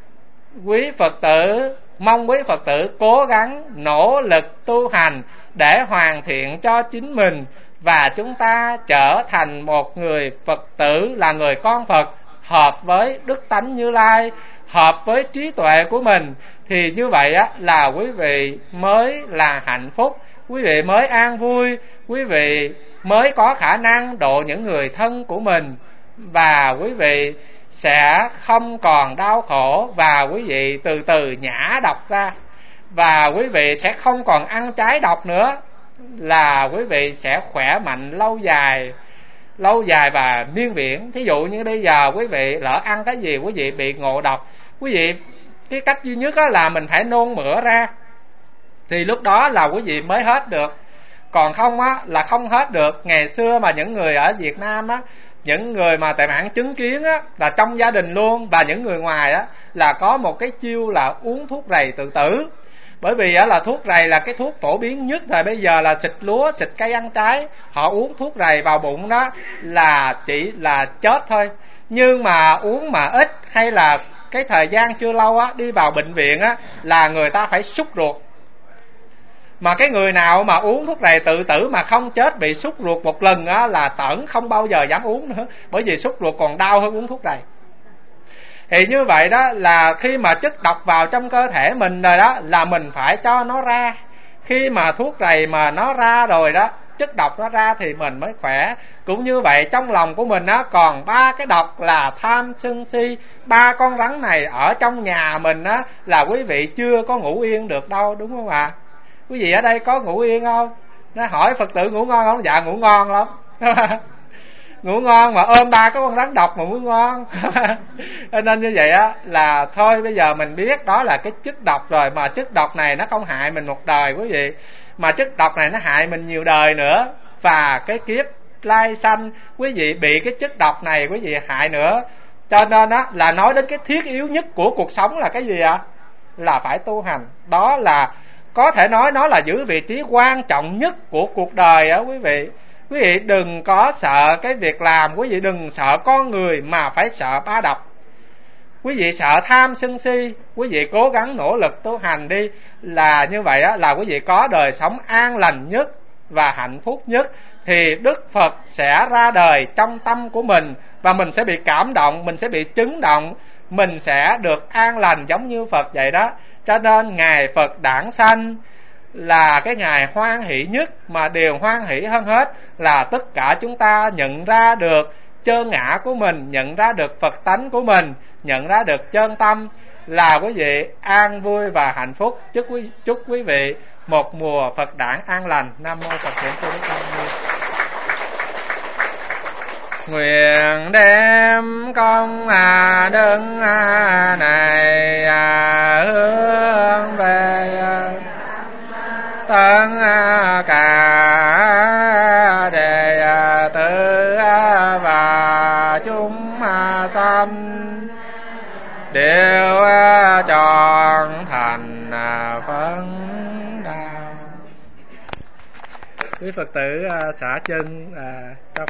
quý Phật tử, mong quý Phật tử cố gắng nỗ lực tu hành để hoàn thiện cho chính mình, và chúng ta trở thành một người Phật tử, là người con Phật, hợp với Đức Tánh Như Lai, hợp với trí tuệ của mình. Thì như vậy á, là quý vị mới là hạnh phúc, quý vị mới an vui, quý vị mới có khả năng độ những người thân của mình, và quý vị sẽ không còn đau khổ, và quý vị từ từ nhả độc ra, và quý vị sẽ không còn ăn trái độc nữa, là quý vị sẽ khỏe mạnh lâu dài, lâu dài và miên viễn. Thí dụ như bây giờ quý vị lỡ ăn cái gì quý vị bị ngộ độc, quý vị cái cách duy nhất là mình phải nôn mửa ra, thì lúc đó là quý vị mới hết được, còn không á là không hết được. Ngày xưa mà những người ở Việt Nam á, những người mà tại mạng chứng kiến á, là trong gia đình luôn và những người ngoài á, là có một cái chiêu là uống thuốc rầy tự tử. Bởi vì á, là thuốc rầy là cái thuốc phổ biến nhất thời bây giờ, là xịt lúa, xịt cây ăn trái, họ uống thuốc rầy vào bụng đó là chỉ là chết thôi. Nhưng mà uống mà ít hay là cái thời gian chưa lâu á, đi vào bệnh viện á, là người ta phải sút ruột. Mà cái người nào mà uống thuốc rầy tự tử mà không chết bị sút ruột một lần á, là tởn không bao giờ dám uống nữa, bởi vì sút ruột còn đau hơn uống thuốc rầy. Thì như vậy đó, là khi mà chất độc vào trong cơ thể mình rồi đó, là mình phải cho nó ra. Khi mà thuốc rầy mà nó ra rồi đó, chất độc nó ra thì mình mới khỏe. Cũng như vậy, trong lòng của mình á, còn ba cái độc là tham sân si. Ba con rắn này ở trong nhà mình á, là quý vị chưa có ngủ yên được đâu, đúng không ạ? À? Quý vị ở đây có ngủ yên không? Nó hỏi Phật tử ngủ ngon không? Dạ ngủ ngon lắm. Ngủ ngon mà ôm ba cái con rắn độc mà ngủ ngon. Nên như vậy á, là thôi bây giờ mình biết đó là cái chất độc rồi, mà chất độc này nó không hại mình một đời quý vị, mà chất độc này nó hại mình nhiều đời nữa. Và cái kiếp lai sanh quý vị bị cái chất độc này quý vị hại nữa. Cho nên á, là nói đến cái thiết yếu nhất của cuộc sống là cái gì ạ? Là phải tu hành. Đó là có thể nói nó là giữ vị trí quan trọng nhất của cuộc đời á quý vị. Quý vị đừng có sợ cái việc làm, quý vị đừng sợ con người mà phải sợ ba độc. Quý vị sợ tham sân si, quý vị cố gắng nỗ lực tu hành đi, là như vậy á, là quý vị có đời sống an lành nhất và hạnh phúc nhất. Thì Đức Phật sẽ ra đời trong tâm của mình, và mình sẽ bị cảm động, mình sẽ bị chấn động, mình sẽ được an lành giống như Phật vậy đó. Cho nên ngày Phật đản sanh là cái ngày hoan hỷ nhất, mà điều hoan hỷ hơn hết là tất cả chúng ta nhận ra được chân ngã của mình, nhận ra được Phật tánh của mình, nhận ra được chân tâm, là quý vị an vui và hạnh phúc. Chúc quý, chúc quý vị một mùa Phật đản an lành. Nam mô Phật Hiển Sư Thích Ca Mâu Ni. Nguyện đem công à đức à này à hướng về tất cả đệ tử và chúng sanh đều tròn thành phấn đạo. Quý Phật tử xả chân cho